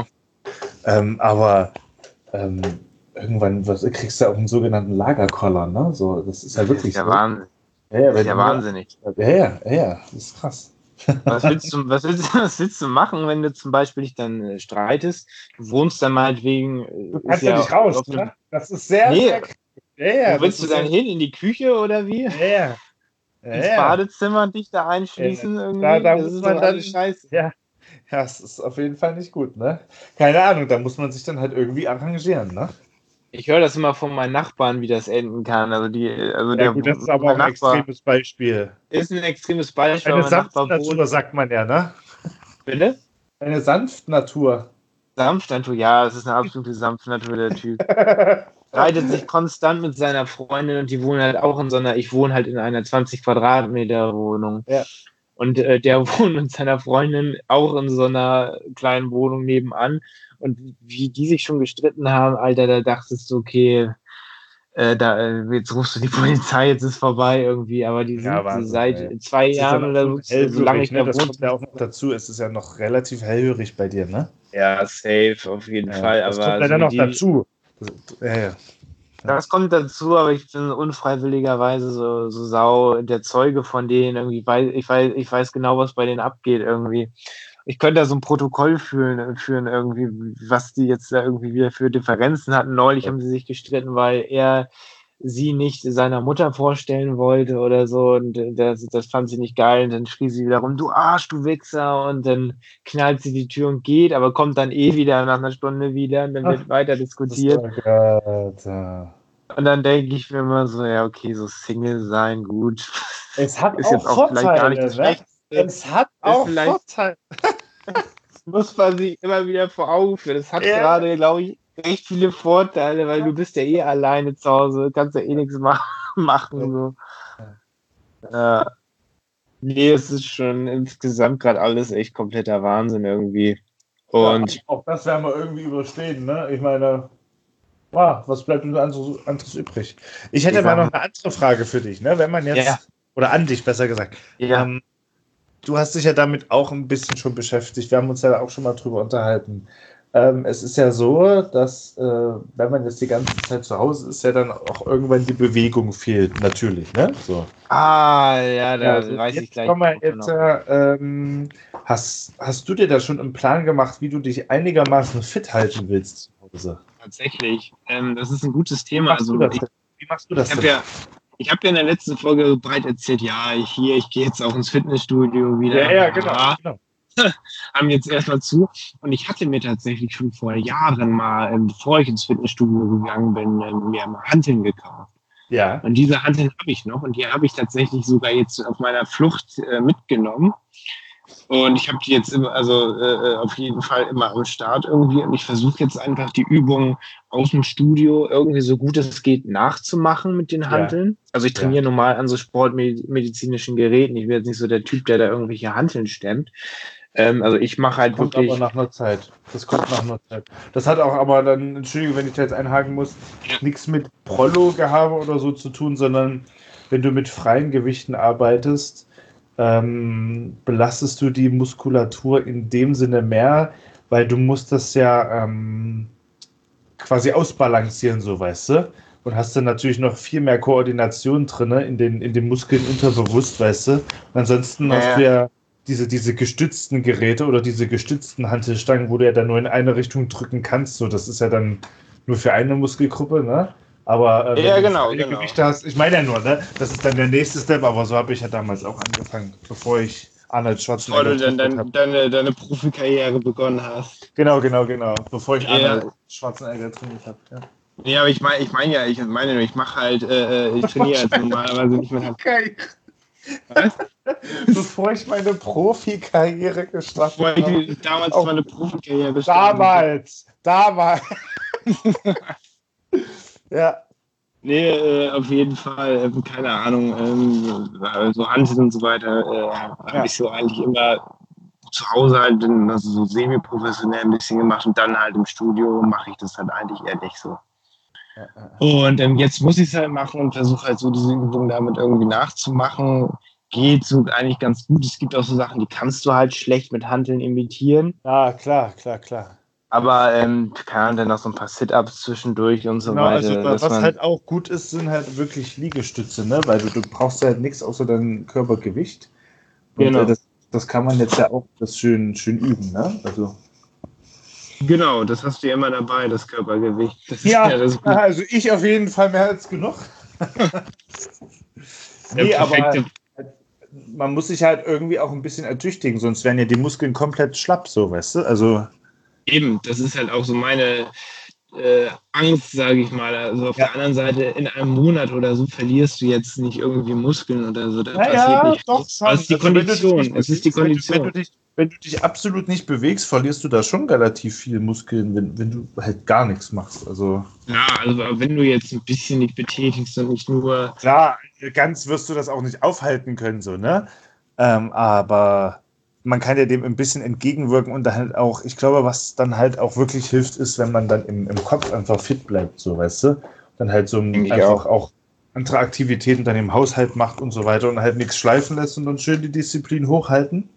Ähm, aber ähm, irgendwann was, kriegst du auch einen sogenannten Lagerkoller, ne? So, das ist ja Das wirklich ist ja so. Wahnsinn. Ja, ja, Das ist wenn ja du- wahnsinnig. Ja, ja, ja, ja, das ist krass. Was willst du, was willst, was willst du machen, wenn du zum Beispiel dich dann äh, streitest? Du wohnst dann meinetwegen. äh, Du ist kannst ja nicht raus, auf dem- ne? Das ist sehr, Nee. sehr krass. Ja, ja, Wo willst du das ist dann hin? In die Küche oder wie? Ja, ja. Ja, Ins ja. Badezimmer und dich da einschließen Ja, irgendwie? da- da das muss ist man doch dann- alles scheiße. Ja, ja, es ist auf jeden Fall nicht gut, ne? Keine Ahnung, da muss man sich dann halt irgendwie arrangieren, ne? Ich höre das immer von meinen Nachbarn, wie das enden kann. Also die, also der, Ja gut, das ist aber auch mein ein Nachbar extremes Beispiel. ist ein extremes Beispiel. Eine aber mein Nachbar Sanftnatur, wohnt- sagt man ja, ne? Bitte? Eine Sanftnatur. Sanftnatur, ja, es ist eine absolute Sanftnatur, der Typ. Reitet sich konstant mit seiner Freundin und die wohnen halt auch in so einer, ich wohne halt in einer zwanzig Quadratmeter Wohnung. Ja. Und äh, der wohnt mit seiner Freundin auch in so einer kleinen Wohnung nebenan. Und wie die sich schon gestritten haben, Alter, da dachtest du, okay, äh, da, äh, jetzt rufst du die Polizei, jetzt ist vorbei irgendwie. Aber die sind Ja, Wahnsinn, seit ey. zwei Es ist Jahren dann oder auch so, solange ich hellhörig, ne? da Das wohne. kommt ja auch noch dazu. Es ist ja noch relativ hellhörig bei dir, ne? Ja, safe, auf jeden Ja, Fall. das Aber kommt leider so noch die, dazu. Das, ja, ja. Das kommt dazu, aber ich bin unfreiwilligerweise so, so sau der Zeuge von denen irgendwie, weil ich weiß, ich weiß genau, was bei denen abgeht irgendwie. Ich könnte da so ein Protokoll führen, führen irgendwie, was die jetzt da irgendwie wieder für Differenzen hatten. Neulich haben sie sich gestritten, weil er sie nicht seiner Mutter vorstellen wollte oder so und das, das fand sie nicht geil und dann schrie sie wieder rum, du Arsch, du Wichser und dann knallt sie die Tür und geht, aber kommt dann eh wieder nach einer Stunde wieder und dann wird Ach, weiter Das diskutiert. war Gott, ja. Und dann denke ich mir immer so, ja, okay, so Single sein, gut. Es hat Ist auch jetzt auch vielleicht gar nicht Vorteile, das ne? Schlechteste. Es hat auch vielleicht- Vorteile. Das muss man sich immer wieder vor Augen führen. Das hat Ja. gerade, glaube ich, echt viele Vorteile, weil du bist ja eh alleine zu Hause, kannst ja eh nichts ma- machen. So. Ja. Nee, es ist schon insgesamt gerade alles echt kompletter Wahnsinn irgendwie. Und Ja, auch das werden wir irgendwie überstehen, ne? Ich meine, ah, was bleibt uns anderes, anderes übrig? Ich hätte Wir mal haben- noch eine andere Frage für dich, ne? Wenn man jetzt, Ja. oder an dich besser gesagt. ja, Ähm, du hast dich ja damit auch ein bisschen schon beschäftigt. Wir haben uns ja auch schon mal drüber unterhalten. Ähm, es ist ja so, dass, äh, wenn man jetzt die ganze Zeit zu Hause ist, ja dann auch irgendwann die Bewegung fehlt, natürlich, ne? So. ah, ja, da also weiß ich jetzt gleich. komm mal, drauf jetzt, noch. äh, ähm, hast, hast du dir da schon einen Plan gemacht, wie du dich einigermaßen fit halten willst zu Hause? Tatsächlich. Ähm, das ist ein gutes Wie Thema. machst Also du das ich, denn? Wie machst du das ich habe denn? ja, ich habe ja in der letzten Folge breit erzählt, ja, ich hier, ich gehe jetzt auch ins Fitnessstudio wieder. Ja, ja, genau. Ja, genau. haben jetzt erstmal zu. Und ich hatte mir tatsächlich schon vor Jahren mal, ähm, bevor ich ins Fitnessstudio gegangen bin, ähm, mir mal Hanteln gekauft. Ja. Und diese Hanteln habe ich noch und die habe ich tatsächlich sogar jetzt auf meiner Flucht äh, mitgenommen. Und ich habe die jetzt immer, also äh, auf jeden Fall immer am Start irgendwie. Und ich versuche jetzt einfach die Übungen aus dem Studio irgendwie so gut es geht nachzumachen mit den Ja. Hanteln. Also ich Ja. trainiere normal an so sportmedizinischen Geräten. Ich bin jetzt nicht so der Typ, der da irgendwelche Hanteln stemmt. Ähm, also ich mache halt Kommt wirklich. aber nach einer Zeit. Das kommt nach einer Zeit. Das hat auch aber dann, Entschuldigung, wenn ich da jetzt einhaken muss, Ja. nichts mit Prollo-Gehabe oder so zu tun, sondern wenn du mit freien Gewichten arbeitest, ähm, belastest du die Muskulatur in dem Sinne mehr, weil du musst das ja ähm, quasi ausbalancieren, so weißt du. Und hast dann natürlich noch viel mehr Koordination drin in den, in den Muskeln unterbewusst, weißt du. Und ansonsten Ja, hast ja. du ja diese, diese gestützten Geräte oder diese gestützten Hantelstangen, wo du ja dann nur in eine Richtung drücken kannst. So, das ist ja dann nur für eine Muskelgruppe, ne? Aber äh, wenn Ja, du genau, freie genau. Gewichte hast, ich meine ja nur, ne? Das ist dann der nächste Step, aber so habe ich ja damals auch angefangen, bevor ich Arnold Bevor du Schwarzenegger dann trainiert dein, habe. deine, deine Profikarriere begonnen hast. Genau, genau, genau. Bevor ich Ja. Arnold Schwarzenegger trainiert habe. Ja. Nee, aber ich meine ich mein ja, ich meine nur, ich mache halt, äh, äh, ich trainiere jetzt normalerweise nicht mit Hand. Okay. Was? Bevor ich meine Profikarriere gestartet Bevor habe. ich damals Auch meine Profikarriere startete. Damals, damals. Ja, Nee, äh, auf jeden Fall, äh, keine Ahnung, ähm, äh, so Hanteln und so weiter, äh, Ja. habe ich so eigentlich immer zu Hause halt, in- also so semi-professionell ein bisschen gemacht und dann halt im Studio mache ich das halt eigentlich eher nicht so. Und ähm, jetzt muss ich es halt machen und versuche halt so diese Übungen damit irgendwie nachzumachen. Geht so eigentlich ganz gut. Es gibt auch so Sachen, die kannst du halt schlecht mit Hanteln imitieren. ja, klar, klar, klar. Aber ähm, keine Ahnung, dann noch so ein paar Sit-Ups zwischendurch und so Genau, weiter. also dass was man, halt auch gut ist, sind halt wirklich Liegestütze, ne? Weil du, du brauchst halt nichts außer dein Körpergewicht. Und Genau. äh, das, das kann man jetzt ja auch das schön, schön üben, ne? Also. Genau, das hast du ja immer dabei, das Körpergewicht. Das ist Ja, das ist gut. also ich auf jeden Fall mehr als genug. Der nee, aber perfekte- man muss sich halt irgendwie auch ein bisschen ertüchtigen, sonst wären ja die Muskeln komplett schlapp, so, weißt du? Also, Eben, das ist halt auch so meine äh, Angst, sage ich mal. Also auf Ja. der anderen Seite, in einem Monat oder so verlierst du jetzt nicht irgendwie Muskeln oder so. Da naja, passiert nicht. doch schon. Aber es ist die Also, wenn du dich Kondition. nicht Es ist die bewegst, wenn du- Kondition. Wenn du, dich, wenn du dich absolut nicht bewegst, verlierst du da schon relativ viel Muskeln, wenn, wenn du halt gar nichts machst. Also Ja, also aber wenn du jetzt ein bisschen dich betätigst und nicht nur. klar, ganz wirst du das auch nicht aufhalten können, so, ne? Ähm, aber man kann ja dem ein bisschen entgegenwirken und dann halt auch, ich glaube, was dann halt auch wirklich hilft, ist, wenn man dann im, im Kopf einfach fit bleibt, so, weißt du? Dann halt so Denke ich einfach auch. auch andere Aktivitäten dann im Haushalt macht und so weiter und halt nichts schleifen lässt und dann schön die Disziplin hochhalten.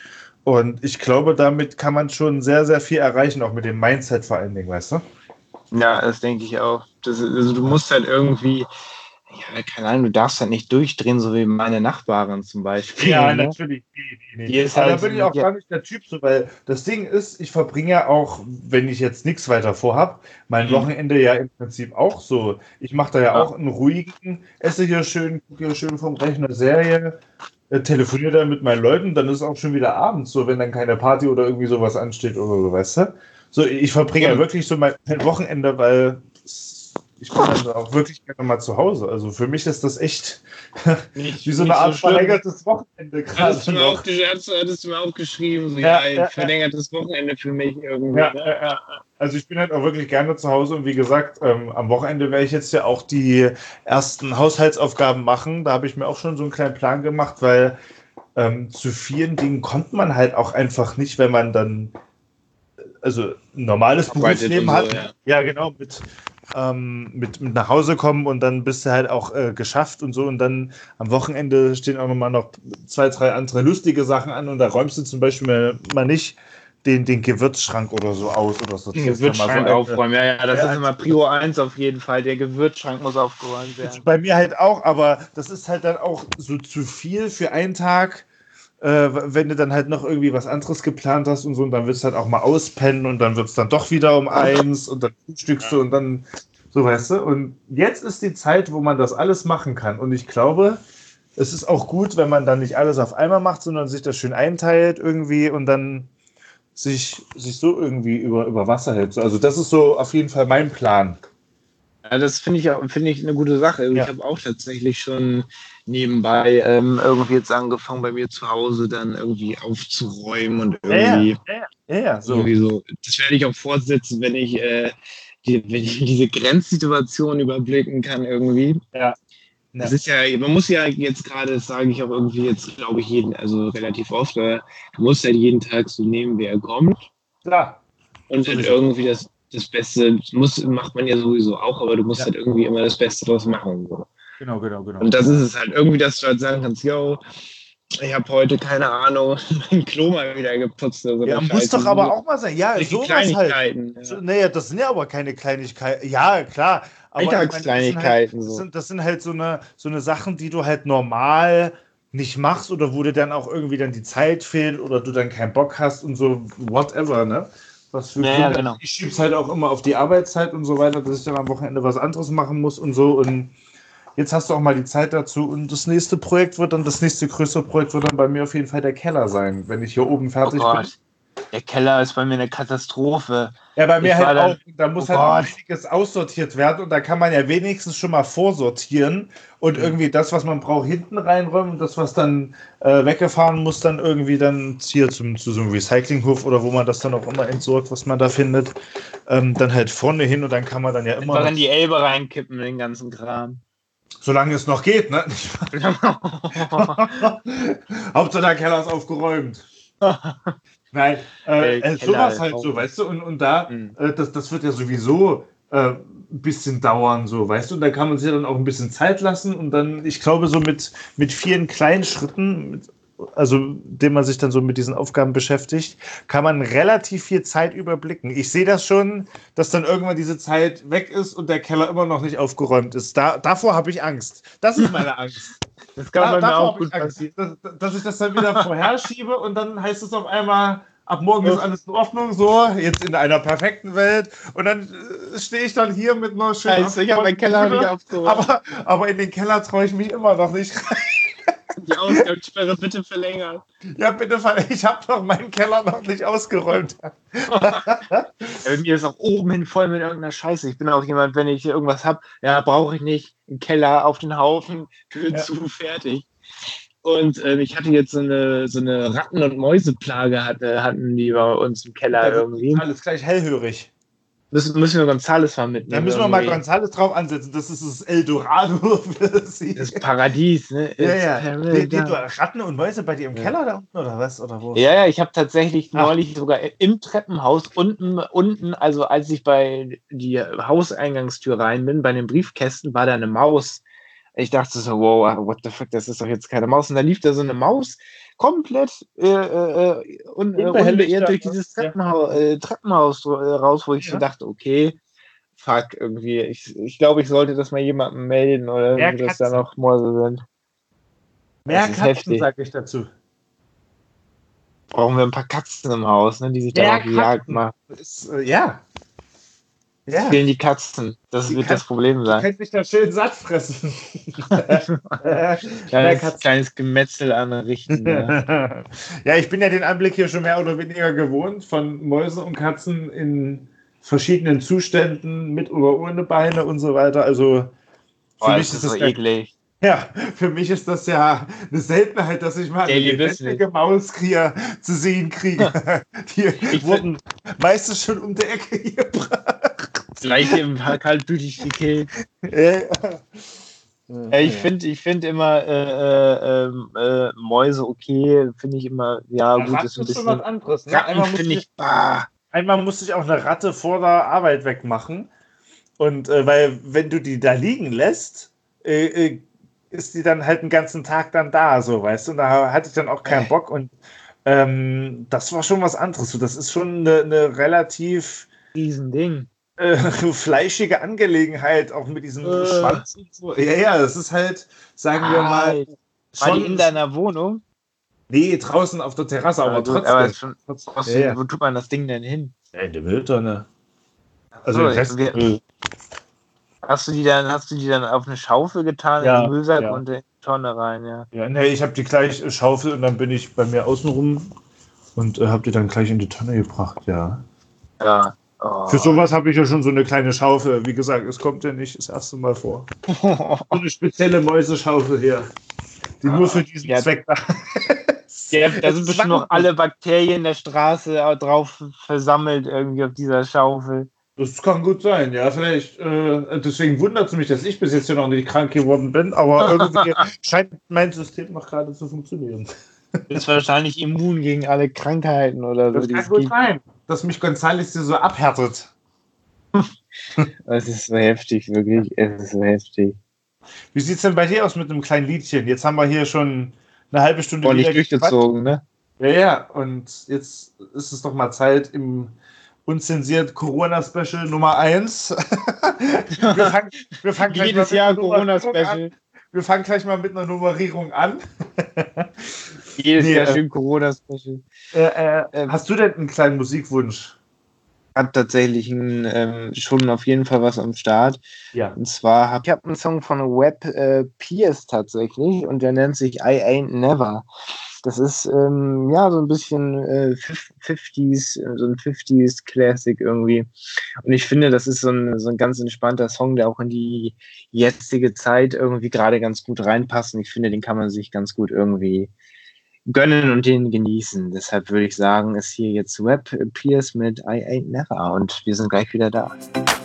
Und ich glaube, damit kann man schon sehr, sehr viel erreichen, auch mit dem Mindset vor allen Dingen, weißt du? Ja, das denke ich auch. Das, also du musst halt irgendwie, ja, keine Ahnung, du darfst halt nicht durchdrehen, so wie meine Nachbarin zum Beispiel. Ja, ne? natürlich. Nee, nee, nee. Die ist Aber halt, da bin ich auch ja, gar nicht der Typ so, weil das Ding ist, ich verbringe ja auch, wenn ich jetzt nichts weiter vorhab, mein Mhm. Wochenende ja im Prinzip auch so. Ich mache da ja Ja. auch einen ruhigen, esse hier schön, gucke hier schön vom Rechner Serie, äh, telefoniere dann mit meinen Leuten, dann ist es auch schon wieder abends, so wenn dann keine Party oder irgendwie sowas ansteht oder so, weißt du? So, ich verbringe ja Ja. wirklich so mein, mein Wochenende, weil ich bin dann auch wirklich gerne mal zu Hause. Also für mich ist das echt nicht, wie so nicht eine Art schlimm. verlängertes Wochenende Hattest du, gerade mir noch. auch, hattest, hattest du mir auch geschrieben, so, Ja, ja, ja, ein verlängertes Wochenende für mich irgendwie. Ja, ne? ja, ja. Also ich bin halt auch wirklich gerne zu Hause und wie gesagt, ähm, am Wochenende werde ich jetzt ja auch die ersten Haushaltsaufgaben machen. Da habe ich mir auch schon so einen kleinen Plan gemacht, weil ähm, zu vielen Dingen kommt man halt auch einfach nicht, wenn man dann also ein normales Arbeitet Berufsleben und so, hat. ja. Ja, genau, mit, ähm, mit, mit nach Hause kommen und dann bist du halt auch äh, geschafft und so und dann am Wochenende stehen auch nochmal noch zwei, drei andere lustige Sachen an und da räumst du zum Beispiel mal, mal nicht den, den Gewürzschrank oder so aus oder so. Den Gewürzschrank so aufräumen, ja, ja, das Ja, ist immer Prio eins auf jeden Fall. Der Gewürzschrank muss aufgeräumt werden. Bei mir halt auch, aber das ist halt dann auch so zu viel für einen Tag, äh, wenn du dann halt noch irgendwie was anderes geplant hast und so, und dann willst du halt auch mal auspennen und dann wird es dann doch wieder um eins und dann frühstückst du und dann so, weißt du. Und jetzt ist die Zeit, wo man das alles machen kann. Und ich glaube, es ist auch gut, wenn man dann nicht alles auf einmal macht, sondern sich das schön einteilt irgendwie und dann sich, sich so irgendwie über, über Wasser hält. Also das ist so auf jeden Fall mein Plan. Ja, das finde ich, auch- finde ich eine gute Sache. Ja. Ich habe auch tatsächlich schon nebenbei ähm, irgendwie jetzt angefangen, bei mir zu Hause dann irgendwie aufzuräumen und irgendwie, Ja, ja, ja, so. irgendwie so. Das werde ich auch fortsetzen, wenn ich, äh, die, wenn ich diese Grenzsituation überblicken kann irgendwie. Ja. Das ist ja, man muss ja jetzt gerade, das sage ich auch irgendwie jetzt, glaube ich, jeden, also relativ oft, äh, du musst halt jeden Tag so nehmen, wer kommt. Klar. Und dann Sowieso. irgendwie das, das Beste, das muss, macht man ja sowieso auch, aber du musst Ja. halt irgendwie immer das Beste draus machen. So. Genau, genau, genau. Und das ist es halt irgendwie, dass du halt sagen kannst, yo, ich habe heute, keine Ahnung, mein Klo mal wieder geputzt. Oder so Ja, eine muss Scheiße. doch aber auch mal sein. Ja, Solche sowas halt. Kleinigkeiten. So, Ja. naja, das sind ja aber keine Kleinigkeiten. Ja, klar. Aber ich meine, Alltagskleinigkeiten das, sind so. halt, das, sind, das sind halt so eine, so eine Sachen, die du halt normal nicht machst oder wo dir dann auch irgendwie dann die Zeit fehlt oder du dann keinen Bock hast und so, whatever, ne? Was für Ja, Gründe. ja, genau. Ich schieb's halt auch immer auf die Arbeitszeit und so weiter, dass ich dann am Wochenende was anderes machen muss und so und jetzt hast du auch mal die Zeit dazu und das nächste Projekt wird dann, das nächste größere Projekt wird dann bei mir auf jeden Fall der Keller sein, wenn ich hier oben Oh fertig bin. Gott. Der Keller ist bei mir eine Katastrophe. Ja, bei mir Ich war halt dann- auch. Da muss oh halt auch Gott. einiges aussortiert werden und da kann man ja wenigstens schon mal vorsortieren und Mhm. irgendwie das, was man braucht, hinten reinräumen und das, was dann äh, weggefahren muss, dann irgendwie dann hier zum, zu so einem Recyclinghof oder wo man das dann auch immer entsorgt, was man da findet, ähm, dann halt vorne hin und dann kann man dann ja immer, Einfach in noch, die Elbe reinkippen, den ganzen Kram. solange es noch geht, ne? Hauptsache der Keller ist aufgeräumt. Nein, äh, Ey, äh, Keller sowas ist halt auch- so, weißt du, und, und da, Mhm. äh, das, das wird ja sowieso äh, ein bisschen dauern, so, weißt du, und da kann man sich ja dann auch ein bisschen Zeit lassen und dann, ich glaube, so mit, mit vielen kleinen Schritten, mit, also, indem man sich dann so mit diesen Aufgaben beschäftigt, kann man relativ viel Zeit überblicken. Ich sehe das schon, dass dann irgendwann diese Zeit weg ist und der Keller immer noch nicht aufgeräumt ist. Da, davor habe ich Angst. Das ist meine Angst. Das kann bei mir davor auch hab ich gut Angst, passieren. dass, dass ich das dann wieder vorherschiebe und dann heißt es auf einmal, ab morgen ist alles in Ordnung, so, jetzt in einer perfekten Welt. Und dann äh, stehe ich dann hier mit einer schönen Scheiße, ich habe meinen Keller nicht aufgeräumt. aber, aber in den Keller traue ich mich immer noch nicht rein. Die Ausgangssperre bitte verlängern. Ja, bitte, ver- ich habe doch meinen Keller noch nicht ausgeräumt. Ja, bei mir ist auch oben hin voll mit irgendeiner Scheiße. Ich bin auch jemand, wenn ich irgendwas habe, ja, brauche ich nicht. Einen Keller auf den Haufen, Tür Ja. zu, fertig. Und ähm, ich hatte jetzt so eine, so eine Ratten- und Mäuseplage, hatte, hatten die bei uns im Keller irgendwie. Alles gleich hellhörig. Müssen, müssen wir Gonzales mal mitnehmen. Da müssen wir mal irgendwie. Gonzales drauf ansetzen. Das ist das Eldorado für sie. Das Paradies, ne? Ja, It's ja. paradise. Die, die, du, Ratten und Mäuse bei dir im Ja. Keller da unten oder was? Oder wo? Ja, ja, ich habe tatsächlich Ach. neulich sogar im Treppenhaus unten, unten, also als ich bei die Hauseingangstür rein bin, bei den Briefkästen, war da eine Maus. Ich dachte so, wow, what the fuck, das ist doch jetzt keine Maus. Und da lief da so eine Maus komplett äh, äh, un, äh, unbeirrt durch dieses Treppenhaus, äh, Treppenhaus äh, raus, wo ich Ja. so dachte, okay, fuck, irgendwie. Ich, ich glaube, ich sollte das mal jemandem melden oder Mehr dass da Katzen. noch Mäuse sind. Mehr Das ist Katzen, heftig. sag ich dazu. Brauchen wir ein paar Katzen im Haus, ne, die sich da Mehr auf die Jagd Katzen. machen. Das ist, äh, ja. Ja. Fehlen die Katzen. Das Die wird Katzen- das Problem Du sein. kannst dich da schön satt fressen. Mehr Kleines, Katzen. kleines Gemetzel anrichten. Ja. Ja, ich bin ja den Anblick hier schon mehr oder weniger gewohnt von Mäusen und Katzen in verschiedenen Zuständen, mit oder ohne Beine und so weiter. Also für Boah, mich das ist ist das so ja, eklig. ja, für mich ist das ja eine Seltenheit, dass ich mal eine Daily lebendige Maus hier zu sehen kriege. Die Ich wurden meistens schon um die Ecke hier gebracht. Gleich im kaltblütig gekillt. Ja. Ja, ich finde ich find immer äh, äh, äh, Mäuse okay, finde ich immer, ja gut, Ratten ist ein ist schon was bisschen. anderes. Ne? Ratten Einmal, musste finde ich, ich, ah, einmal musste ich auch eine Ratte vor der Arbeit wegmachen. Und äh, weil, wenn du die da liegen lässt, äh, äh, ist die dann halt den ganzen Tag dann da, so, weißt du? Und da hatte ich dann auch keinen Bock. Und ähm, das war schon was anderes. So, das ist schon eine, eine relativ Riesending. äh, fleischige Angelegenheit, auch mit diesem Äh. Schwanz und so. Ja, ja, das ist halt, sagen wir mal, Alter. War die in deiner Wohnung? nee, draußen auf der Terrasse, aber gut, trotzdem. aber schon, trotzdem, Ja, ja. wo tut man das Ding denn hin? Ja, in der Mülltonne. Also So, den Rest wir- Müll. Hast du die dann, hast du die dann auf eine Schaufel getan, Ja, in den Müllsack ja. und in die Tonne rein, ja. Ja, nee, ich habe die gleich äh, Schaufel und dann bin ich bei mir außenrum und äh, habe die dann gleich in die Tonne gebracht, ja. Ja. Oh. Für sowas habe ich ja schon so eine kleine Schaufel. Wie gesagt, es kommt ja nicht das erste Mal vor. So eine spezielle Mäuseschaufel hier, die nur für diesen Ja. Zweck da Ja, da sind bestimmt noch alle Bakterien der Straße auch drauf versammelt, irgendwie auf dieser Schaufel. Das kann gut sein, ja, vielleicht. Äh, deswegen wundert es mich, dass ich bis jetzt hier noch nicht krank geworden bin, aber irgendwie scheint mein System noch gerade zu funktionieren. Ist wahrscheinlich immun gegen alle Krankheiten oder so. Das die kann es gut gibt. sein, dass mich Gonzales hier so abhärtet. Es ist so heftig, wirklich. Es ist so heftig. Wie sieht es denn bei dir aus mit einem kleinen Liedchen? Jetzt haben wir hier schon eine halbe Stunde Ordentlich wieder gequatscht. durchgezogen, ne? Ja, ja, und jetzt ist es doch mal Zeit im unzensiert Corona-Special Nummer eins. wir fangen, wir fangen gleich Jedes mal mit Jahr einer Nummerierung an. Corona-Special. Wir fangen gleich mal mit einer Nummerierung an. Jedes Nee, Jahr äh, schön Corona-Special. Äh, äh, Ähm. hast du denn einen kleinen Musikwunsch? Hat tatsächlich ein, ähm, schon auf jeden Fall was am Start. Ja. Und zwar habe ich hab einen Song von Web äh, Pierce tatsächlich und der nennt sich I Ain't Never. Das ist ähm, ja so ein bisschen äh, fünfziger, so ein fünfziger Classic irgendwie. Und ich finde, das ist so ein, so ein ganz entspannter Song, der auch in die jetzige Zeit irgendwie gerade ganz gut reinpasst. Und ich finde, den kann man sich ganz gut irgendwie gönnen und den genießen. Deshalb würde ich sagen, ist hier jetzt Web Pierce mit I Ain't Never und wir sind gleich wieder da.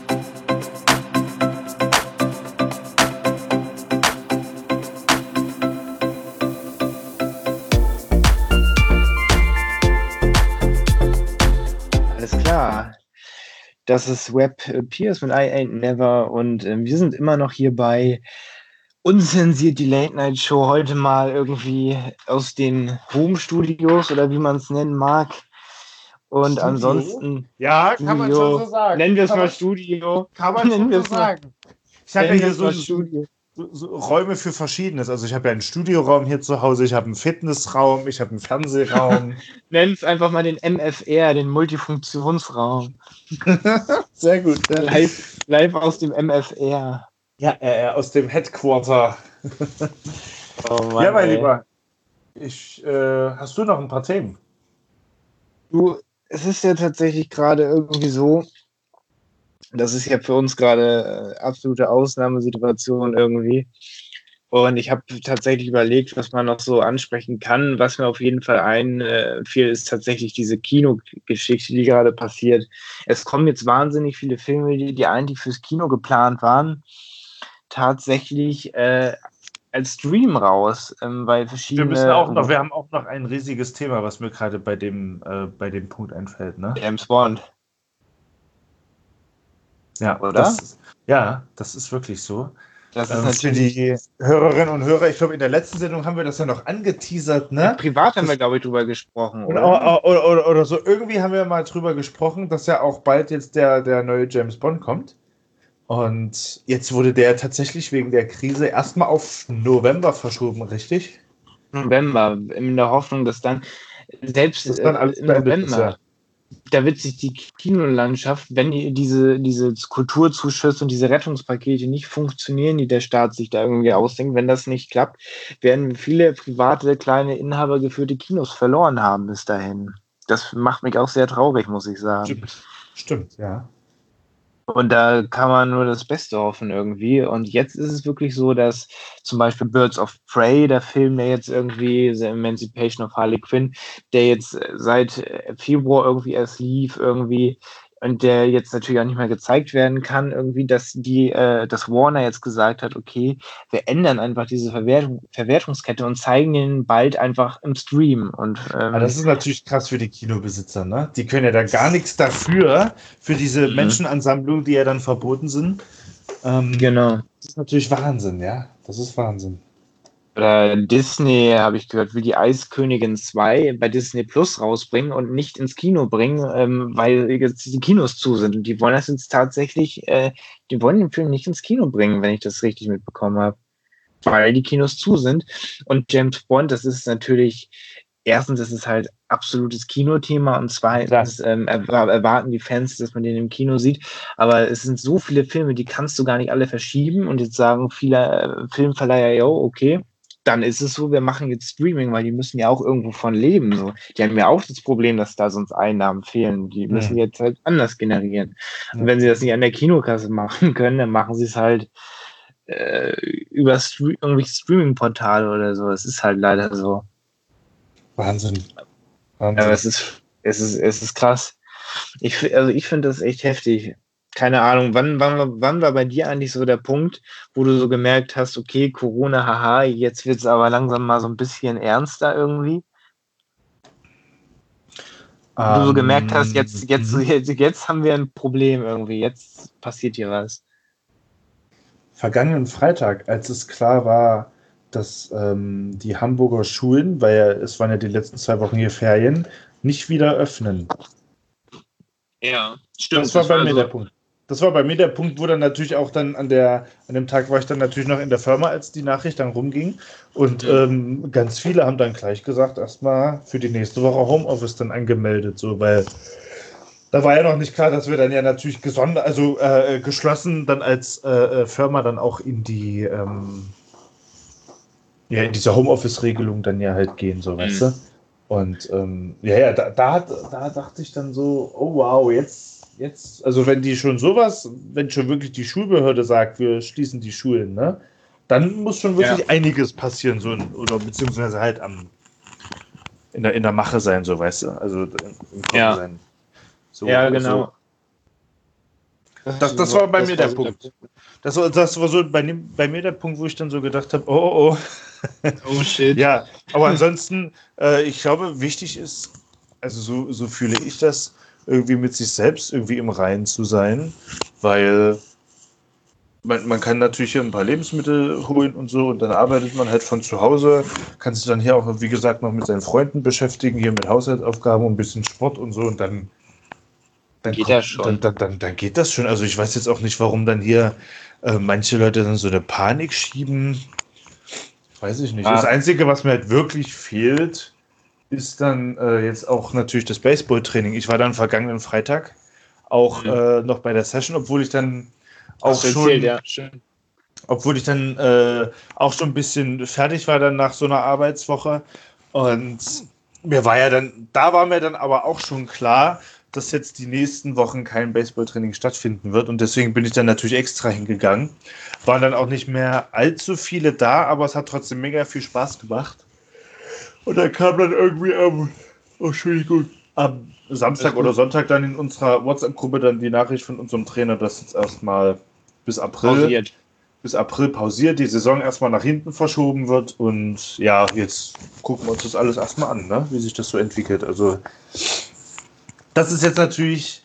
Alles klar. Das ist Web Pierce mit I Ain't Never und äh, wir sind immer noch hier bei Unzensiert die Late Night Show, heute mal irgendwie aus den Home Studios oder wie man es nennen mag. Und Studio? ansonsten Ja, kann man Studio. schon so sagen. Nennen wir es Kann mal man- Studio. Kann man Nennen schon wir so es mal- sagen. Ich habe ja Nennen wir hier es so, mal so, Studio. so Räume für Verschiedenes. Also ich habe ja einen Studioraum hier zu Hause, ich habe einen Fitnessraum, ich habe einen Fernsehraum. Nenn es einfach mal den M F R, den Multifunktionsraum. Sehr gut. Ja, Live, live aus dem M F R. ja äh, aus dem Headquarter. Oh Mann, Ja, mein ey. Lieber. Ich, äh, hast du noch ein paar Themen? Du, es ist ja tatsächlich gerade irgendwie so, das ist ja für uns gerade äh, absolute Ausnahmesituation irgendwie, Und ich habe tatsächlich überlegt, was man noch so ansprechen kann. Was mir auf jeden Fall einfiel, ist tatsächlich diese Kinogeschichte, die gerade passiert. Es kommen jetzt wahnsinnig viele Filme, die, die eigentlich fürs Kino geplant waren, tatsächlich äh, als Stream raus, ähm, weil verschiedene... Wir müssen auch noch, wir haben auch noch ein riesiges Thema, was mir gerade bei dem, äh, bei dem Punkt einfällt, ne? James Bond. Ja, oder? Das, ja, das ist wirklich so. Das ist Ähm, für natürlich... die Hörerinnen und Hörer, ich glaube, in der letzten Sendung haben wir das ja noch angeteasert, ne? Privat haben wir, glaube ich, drüber gesprochen, Und, oder? oder, oder, oder, oder so. Irgendwie haben wir mal drüber gesprochen, dass ja auch bald jetzt der, der neue James Bond kommt. Und jetzt wurde der tatsächlich wegen der Krise erstmal auf November verschoben, richtig? November, in der Hoffnung, dass dann selbst Das dann alles äh, im beendet ist, November, ja. da wird sich die Kinolandschaft, wenn die, diese, diese Kulturzuschüsse und diese Rettungspakete nicht funktionieren, die der Staat sich da irgendwie ausdenkt, wenn das nicht klappt, werden viele private, kleine, inhabergeführte Kinos verloren haben bis dahin. Das macht mich auch sehr traurig, muss ich sagen. Stimmt, Stimmt ja. Und da kann man nur das Beste hoffen irgendwie. Und jetzt ist es wirklich so, dass zum Beispiel Birds of Prey, der Film, der jetzt irgendwie, The Emancipation of Harley Quinn, der jetzt seit Februar irgendwie erst lief irgendwie und der jetzt natürlich auch nicht mehr gezeigt werden kann, irgendwie, dass die, äh, dass Warner jetzt gesagt hat, okay, wir ändern einfach diese Verwertung, Verwertungskette und zeigen ihn bald einfach im Stream. Und ähm, Aber das ist natürlich krass für die Kinobesitzer, ne? Die können ja da gar nichts dafür, für diese Mhm. Menschenansammlungen, die ja dann verboten sind. Ähm, genau. Das ist natürlich Wahnsinn, ja. Das ist Wahnsinn. Oder Disney, habe ich gehört, will die Eiskönigin zwei bei Disney Plus rausbringen und nicht ins Kino bringen, ähm, weil jetzt die Kinos zu sind. Und die wollen das jetzt tatsächlich, äh, die wollen den Film nicht ins Kino bringen, wenn ich das richtig mitbekommen habe. Weil die Kinos zu sind. Und James Bond, das ist natürlich, erstens, das ist halt absolutes Kinothema und zweitens ähm, erwar- erwarten die Fans, dass man den im Kino sieht. Aber es sind so viele Filme, die kannst du gar nicht alle verschieben. Und jetzt sagen viele äh, Filmverleiher, yo, okay, dann ist es so, wir machen jetzt Streaming, weil die müssen ja auch irgendwo von leben. So. Die haben ja auch das Problem, dass da sonst Einnahmen fehlen. Die müssen Mhm. jetzt halt anders generieren. Ja. Und wenn sie das nicht an der Kinokasse machen können, dann machen sie es halt äh, über Stre- irgendwelche Streaming-Portale oder so. Es ist halt leider so. Wahnsinn. Wahnsinn. Aber es ist, es ist, es ist krass. Ich, fi- also ich finde das echt heftig. Keine Ahnung, wann, wann, war- wann war bei dir eigentlich so der Punkt, wo du so gemerkt hast, okay, Corona, haha, jetzt wird es aber langsam mal so ein bisschen ernster irgendwie? Wo du so gemerkt hast, jetzt, jetzt, Mhm. jetzt, jetzt haben wir ein Problem irgendwie, jetzt passiert hier was. Vergangenen Freitag, als es klar war, dass ähm, die Hamburger Schulen, weil ja, es waren ja die letzten zwei Wochen hier Ferien, nicht wieder öffnen. Ja, stimmt. Das war bei mir so- der Punkt. Das war bei mir der Punkt, wo dann natürlich auch dann an der, an dem Tag war ich dann natürlich noch in der Firma, als die Nachricht dann rumging. Und Mhm. ähm, ganz viele haben dann gleich gesagt, erstmal für die nächste Woche Homeoffice dann angemeldet, so, weil da war ja noch nicht klar, dass wir dann ja natürlich gesondert, also äh, geschlossen dann als äh, Firma dann auch in die, ähm, ja, in diese Homeoffice-Regelung dann ja halt gehen, so, weißt du? Und ähm, ja, ja, da, da, hat, da dachte ich dann so, oh wow, jetzt, jetzt, also wenn die schon sowas, wenn schon wirklich die Schulbehörde sagt, wir schließen die Schulen, ne, dann muss schon wirklich Ja. einiges passieren, so, oder beziehungsweise halt am, in der, in der Mache sein, so, weißt du, also im Kopf Ja. sein. So, Ja, also, genau. Das, das war bei Das mir war der so Punkt. Das war, das war so bei, dem- bei mir der Punkt, wo ich dann so gedacht habe, oh, oh, oh. Oh shit. Ja, aber ansonsten, äh, ich glaube, wichtig ist, also so, so fühle ich das, irgendwie mit sich selbst irgendwie im Reinen zu sein, weil man, man kann natürlich hier ein paar Lebensmittel holen und so und dann arbeitet man halt von zu Hause, kann sich dann hier auch, wie gesagt, noch mit seinen Freunden beschäftigen, hier mit Haushaltsaufgaben und ein bisschen Sport und so und dann Dann Geht kommt, das schon. Dann, dann, dann, dann geht das schon. Also ich weiß jetzt auch nicht, warum dann hier äh, manche Leute dann so eine Panik schieben. Weiß ich nicht. Ah. Das Einzige, was mir halt wirklich fehlt, ist dann äh, jetzt auch natürlich das Baseballtraining. Ich war dann vergangenen Freitag auch Mhm. äh, noch bei der Session, obwohl ich dann auch Hast du schon, erzählt, ja. Schön. obwohl ich dann äh, auch schon ein bisschen fertig war dann nach so einer Arbeitswoche. Und mir war ja dann, da war mir dann aber auch schon klar, dass jetzt die nächsten Wochen kein Baseballtraining stattfinden wird. Und deswegen bin ich dann natürlich extra hingegangen. Waren dann auch nicht mehr allzu viele da, aber es hat trotzdem mega viel Spaß gemacht. Und dann kam dann irgendwie am, oh, Entschuldigung, am Samstag oder Sonntag dann in unserer WhatsApp-Gruppe dann die Nachricht von unserem Trainer, dass jetzt erstmal bis April, Pausiert. bis April pausiert, die Saison erstmal nach hinten verschoben wird. Und ja, jetzt gucken wir uns das alles erstmal an, ne? Wie sich das so entwickelt. Also das ist jetzt natürlich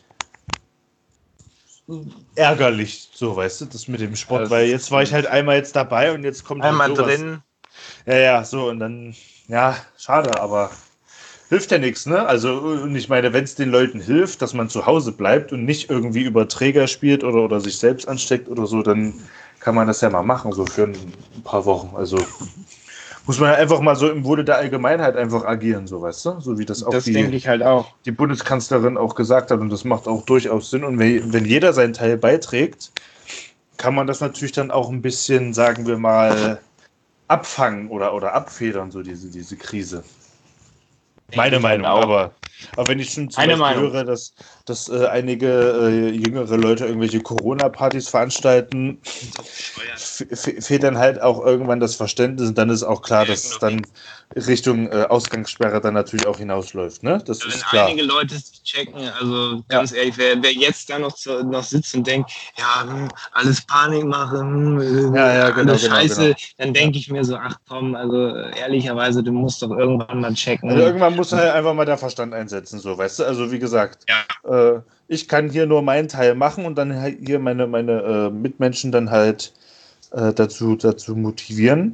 ärgerlich, so, weißt du, das mit dem Sport, Das weil jetzt war ich halt einmal jetzt dabei und jetzt kommt Einmal halt sowas. drin. Ja, ja, so und dann, ja, schade, aber hilft ja nichts, ne? Also, und ich meine, wenn es den Leuten hilft, dass man zu Hause bleibt und nicht irgendwie über Träger spielt oder, oder sich selbst ansteckt oder so, dann kann man das ja mal machen, so für ein paar Wochen. Also muss man ja einfach mal so im Wohle der Allgemeinheit einfach agieren, so, weißt du? So wie das auch Das die, denke ich halt auch. die Bundeskanzlerin auch gesagt hat und das macht auch durchaus Sinn. Und wenn, wenn jeder seinen Teil beiträgt, kann man das natürlich dann auch ein bisschen, sagen wir mal, abfangen oder, oder abfedern, so diese, diese Krise. Meine Meinung, auch. aber, aber wenn ich schon zum Eine Beispiel Meinung. höre, dass, dass äh, einige äh, jüngere Leute irgendwelche Corona-Partys veranstalten, f- f- fehlt dann halt auch irgendwann das Verständnis und dann ist auch klar, dass es dann Richtung äh, Ausgangssperre dann natürlich auch hinausläuft, ne? Das Wenn ist klar. einige Leute es nicht checken, also ganz ehrlich, wer, wer jetzt da noch, zu, noch sitzt und denkt, ja, hm, alles Panik machen, hm, Ja, ja, genau, alles genau, scheiße, genau. dann denke ich mir so, ach komm, also äh, ehrlicherweise, du musst doch irgendwann mal checken. Also irgendwann muss halt einfach mal der Verstand einsetzen, so, weißt du? Also wie gesagt, Ja. äh, ich kann hier nur meinen Teil machen und dann halt hier meine, meine äh, Mitmenschen dann halt äh, dazu, dazu motivieren.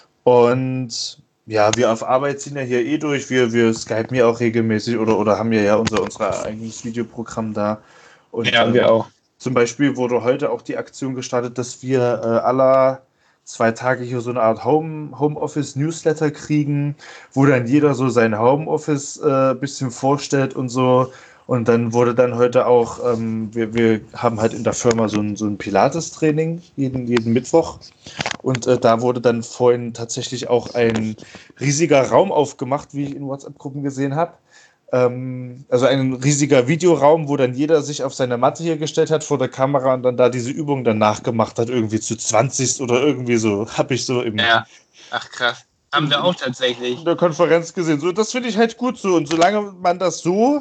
Und ja, wir auf Arbeit ziehen ja hier eh durch. Wir, wir skypen ja auch regelmäßig oder, oder haben ja ja unser, unser eigenes Videoprogramm da. Und Ja, wir ähm, auch. zum Beispiel wurde heute auch die Aktion gestartet, dass wir äh, aller zwei Tage hier so eine Art Home, Homeoffice-Newsletter kriegen, wo dann jeder so sein Homeoffice ein äh, bisschen vorstellt und so. Und dann wurde dann heute auch, ähm, wir, wir haben halt in der Firma so ein, so ein Pilates-Training jeden, jeden Mittwoch. Und äh, da wurde dann vorhin tatsächlich auch ein riesiger Raum aufgemacht, wie ich in WhatsApp-Gruppen gesehen habe. Ähm, also ein riesiger Videoraum, wo dann jeder sich auf seine Matte hier gestellt hat vor der Kamera und dann da diese Übung dann nachgemacht hat, irgendwie zu zwanzig oder irgendwie so, habe ich so im, Ja, ach krass. Haben wir auch tatsächlich. in der Konferenz gesehen. So, das finde ich halt gut so. Und solange man das so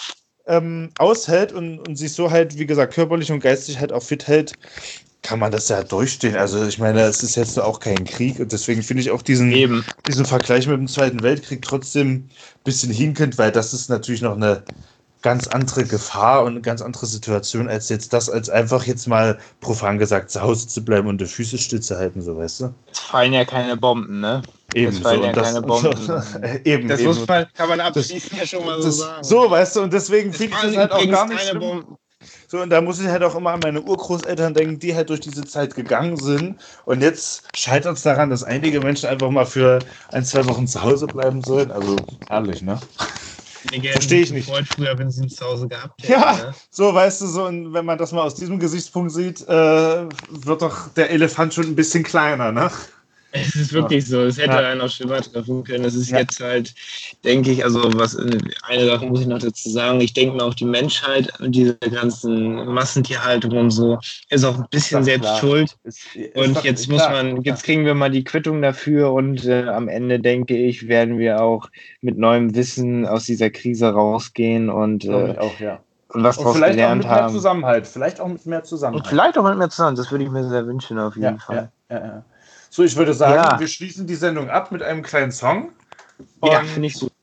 ähm, aushält und, und sich so halt, wie gesagt, körperlich und geistig halt auch fit hält, kann man das ja durchstehen. Also ich meine, es ist jetzt auch kein Krieg und deswegen finde ich auch diesen, Eben. diesen Vergleich mit dem Zweiten Weltkrieg trotzdem ein bisschen hinkend, weil das ist natürlich noch eine ganz andere Gefahr und eine ganz andere Situation, als jetzt das, als einfach jetzt mal profan gesagt zu Hause zu bleiben und die Füße still zu halten, so, weißt du? Es fallen ja keine Bomben, ne? Eben Es fallen so. ja Und das, keine Bomben. so, eben, Das eben. muss man, kann man abschließend ja schon mal so das, sagen. so, weißt du, und deswegen Es finde ich fallen das halt auch übrigens gar nicht keine schlimm. Bomben. So, und da muss ich halt auch immer an meine Urgroßeltern denken, die halt durch diese Zeit gegangen sind. Und jetzt scheitert es daran, dass einige Menschen einfach mal für ein, zwei Wochen zu Hause bleiben sollen. Also, herrlich, ne? Verstehe ich nicht. Freut früher, wenn sie ihn zu Hause gehabt hätten, Ja, ne? so, weißt du, so, und wenn man das mal aus diesem Gesichtspunkt sieht, äh, wird doch der Elefant schon ein bisschen kleiner, ne? Es ist wirklich so, es hätte Ja. einen auch schlimmer treffen können. Es ist Ja. jetzt halt, denke ich, also was eine Sache muss ich noch dazu sagen, ich denke mir auch die Menschheit und diese ganzen Massentierhaltung und so ist auch ein bisschen Ist doch selbst klar. schuld. Ist, ist Und doch jetzt muss klar. man, jetzt kriegen wir mal die Quittung dafür und äh, am Ende, denke ich, werden wir auch mit neuem Wissen aus dieser Krise rausgehen und Glaube äh, ich auch, ja. was Und daraus vielleicht auch gelernt mit mehr haben. Zusammenhalt. Vielleicht auch mit mehr Und Zusammenhalt. vielleicht auch mit mehr zusammen, das würde ich mir sehr wünschen, auf jeden Ja, Fall. ja, ja, ja. So, ich würde sagen, Ja. wir schließen die Sendung ab mit einem kleinen Song. Ja, Und finde ich super.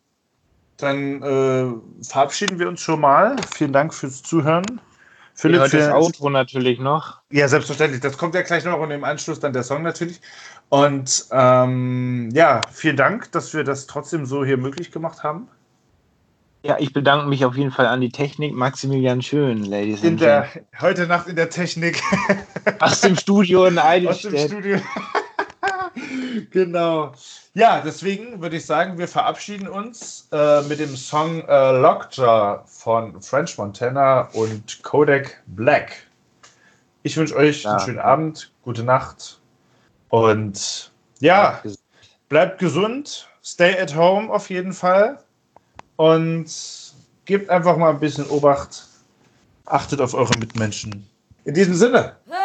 Dann äh, verabschieden wir uns schon mal. Vielen Dank fürs Zuhören. Ihr Philipp, hört das für- Outro natürlich noch. Ja, selbstverständlich. Das kommt ja gleich noch und im Anschluss dann der Song natürlich. Und ähm, ja, vielen Dank, dass wir das trotzdem so hier möglich gemacht haben. Ja, ich bedanke mich auf jeden Fall an die Technik. Maximilian Schön, Ladies In and der, Gentlemen. heute Nacht in der Technik. Aus dem Studio in Aus dem Eidelstedt. Studio. Genau. Ja, deswegen würde ich sagen, wir verabschieden uns äh, mit dem Song äh, Lockjaw von French Montana und Kodak Black. Ich wünsche euch Ja. einen schönen Abend, gute Nacht und ja, bleibt gesund, stay at home auf jeden Fall und gebt einfach mal ein bisschen Obacht. Achtet auf eure Mitmenschen. In diesem Sinne.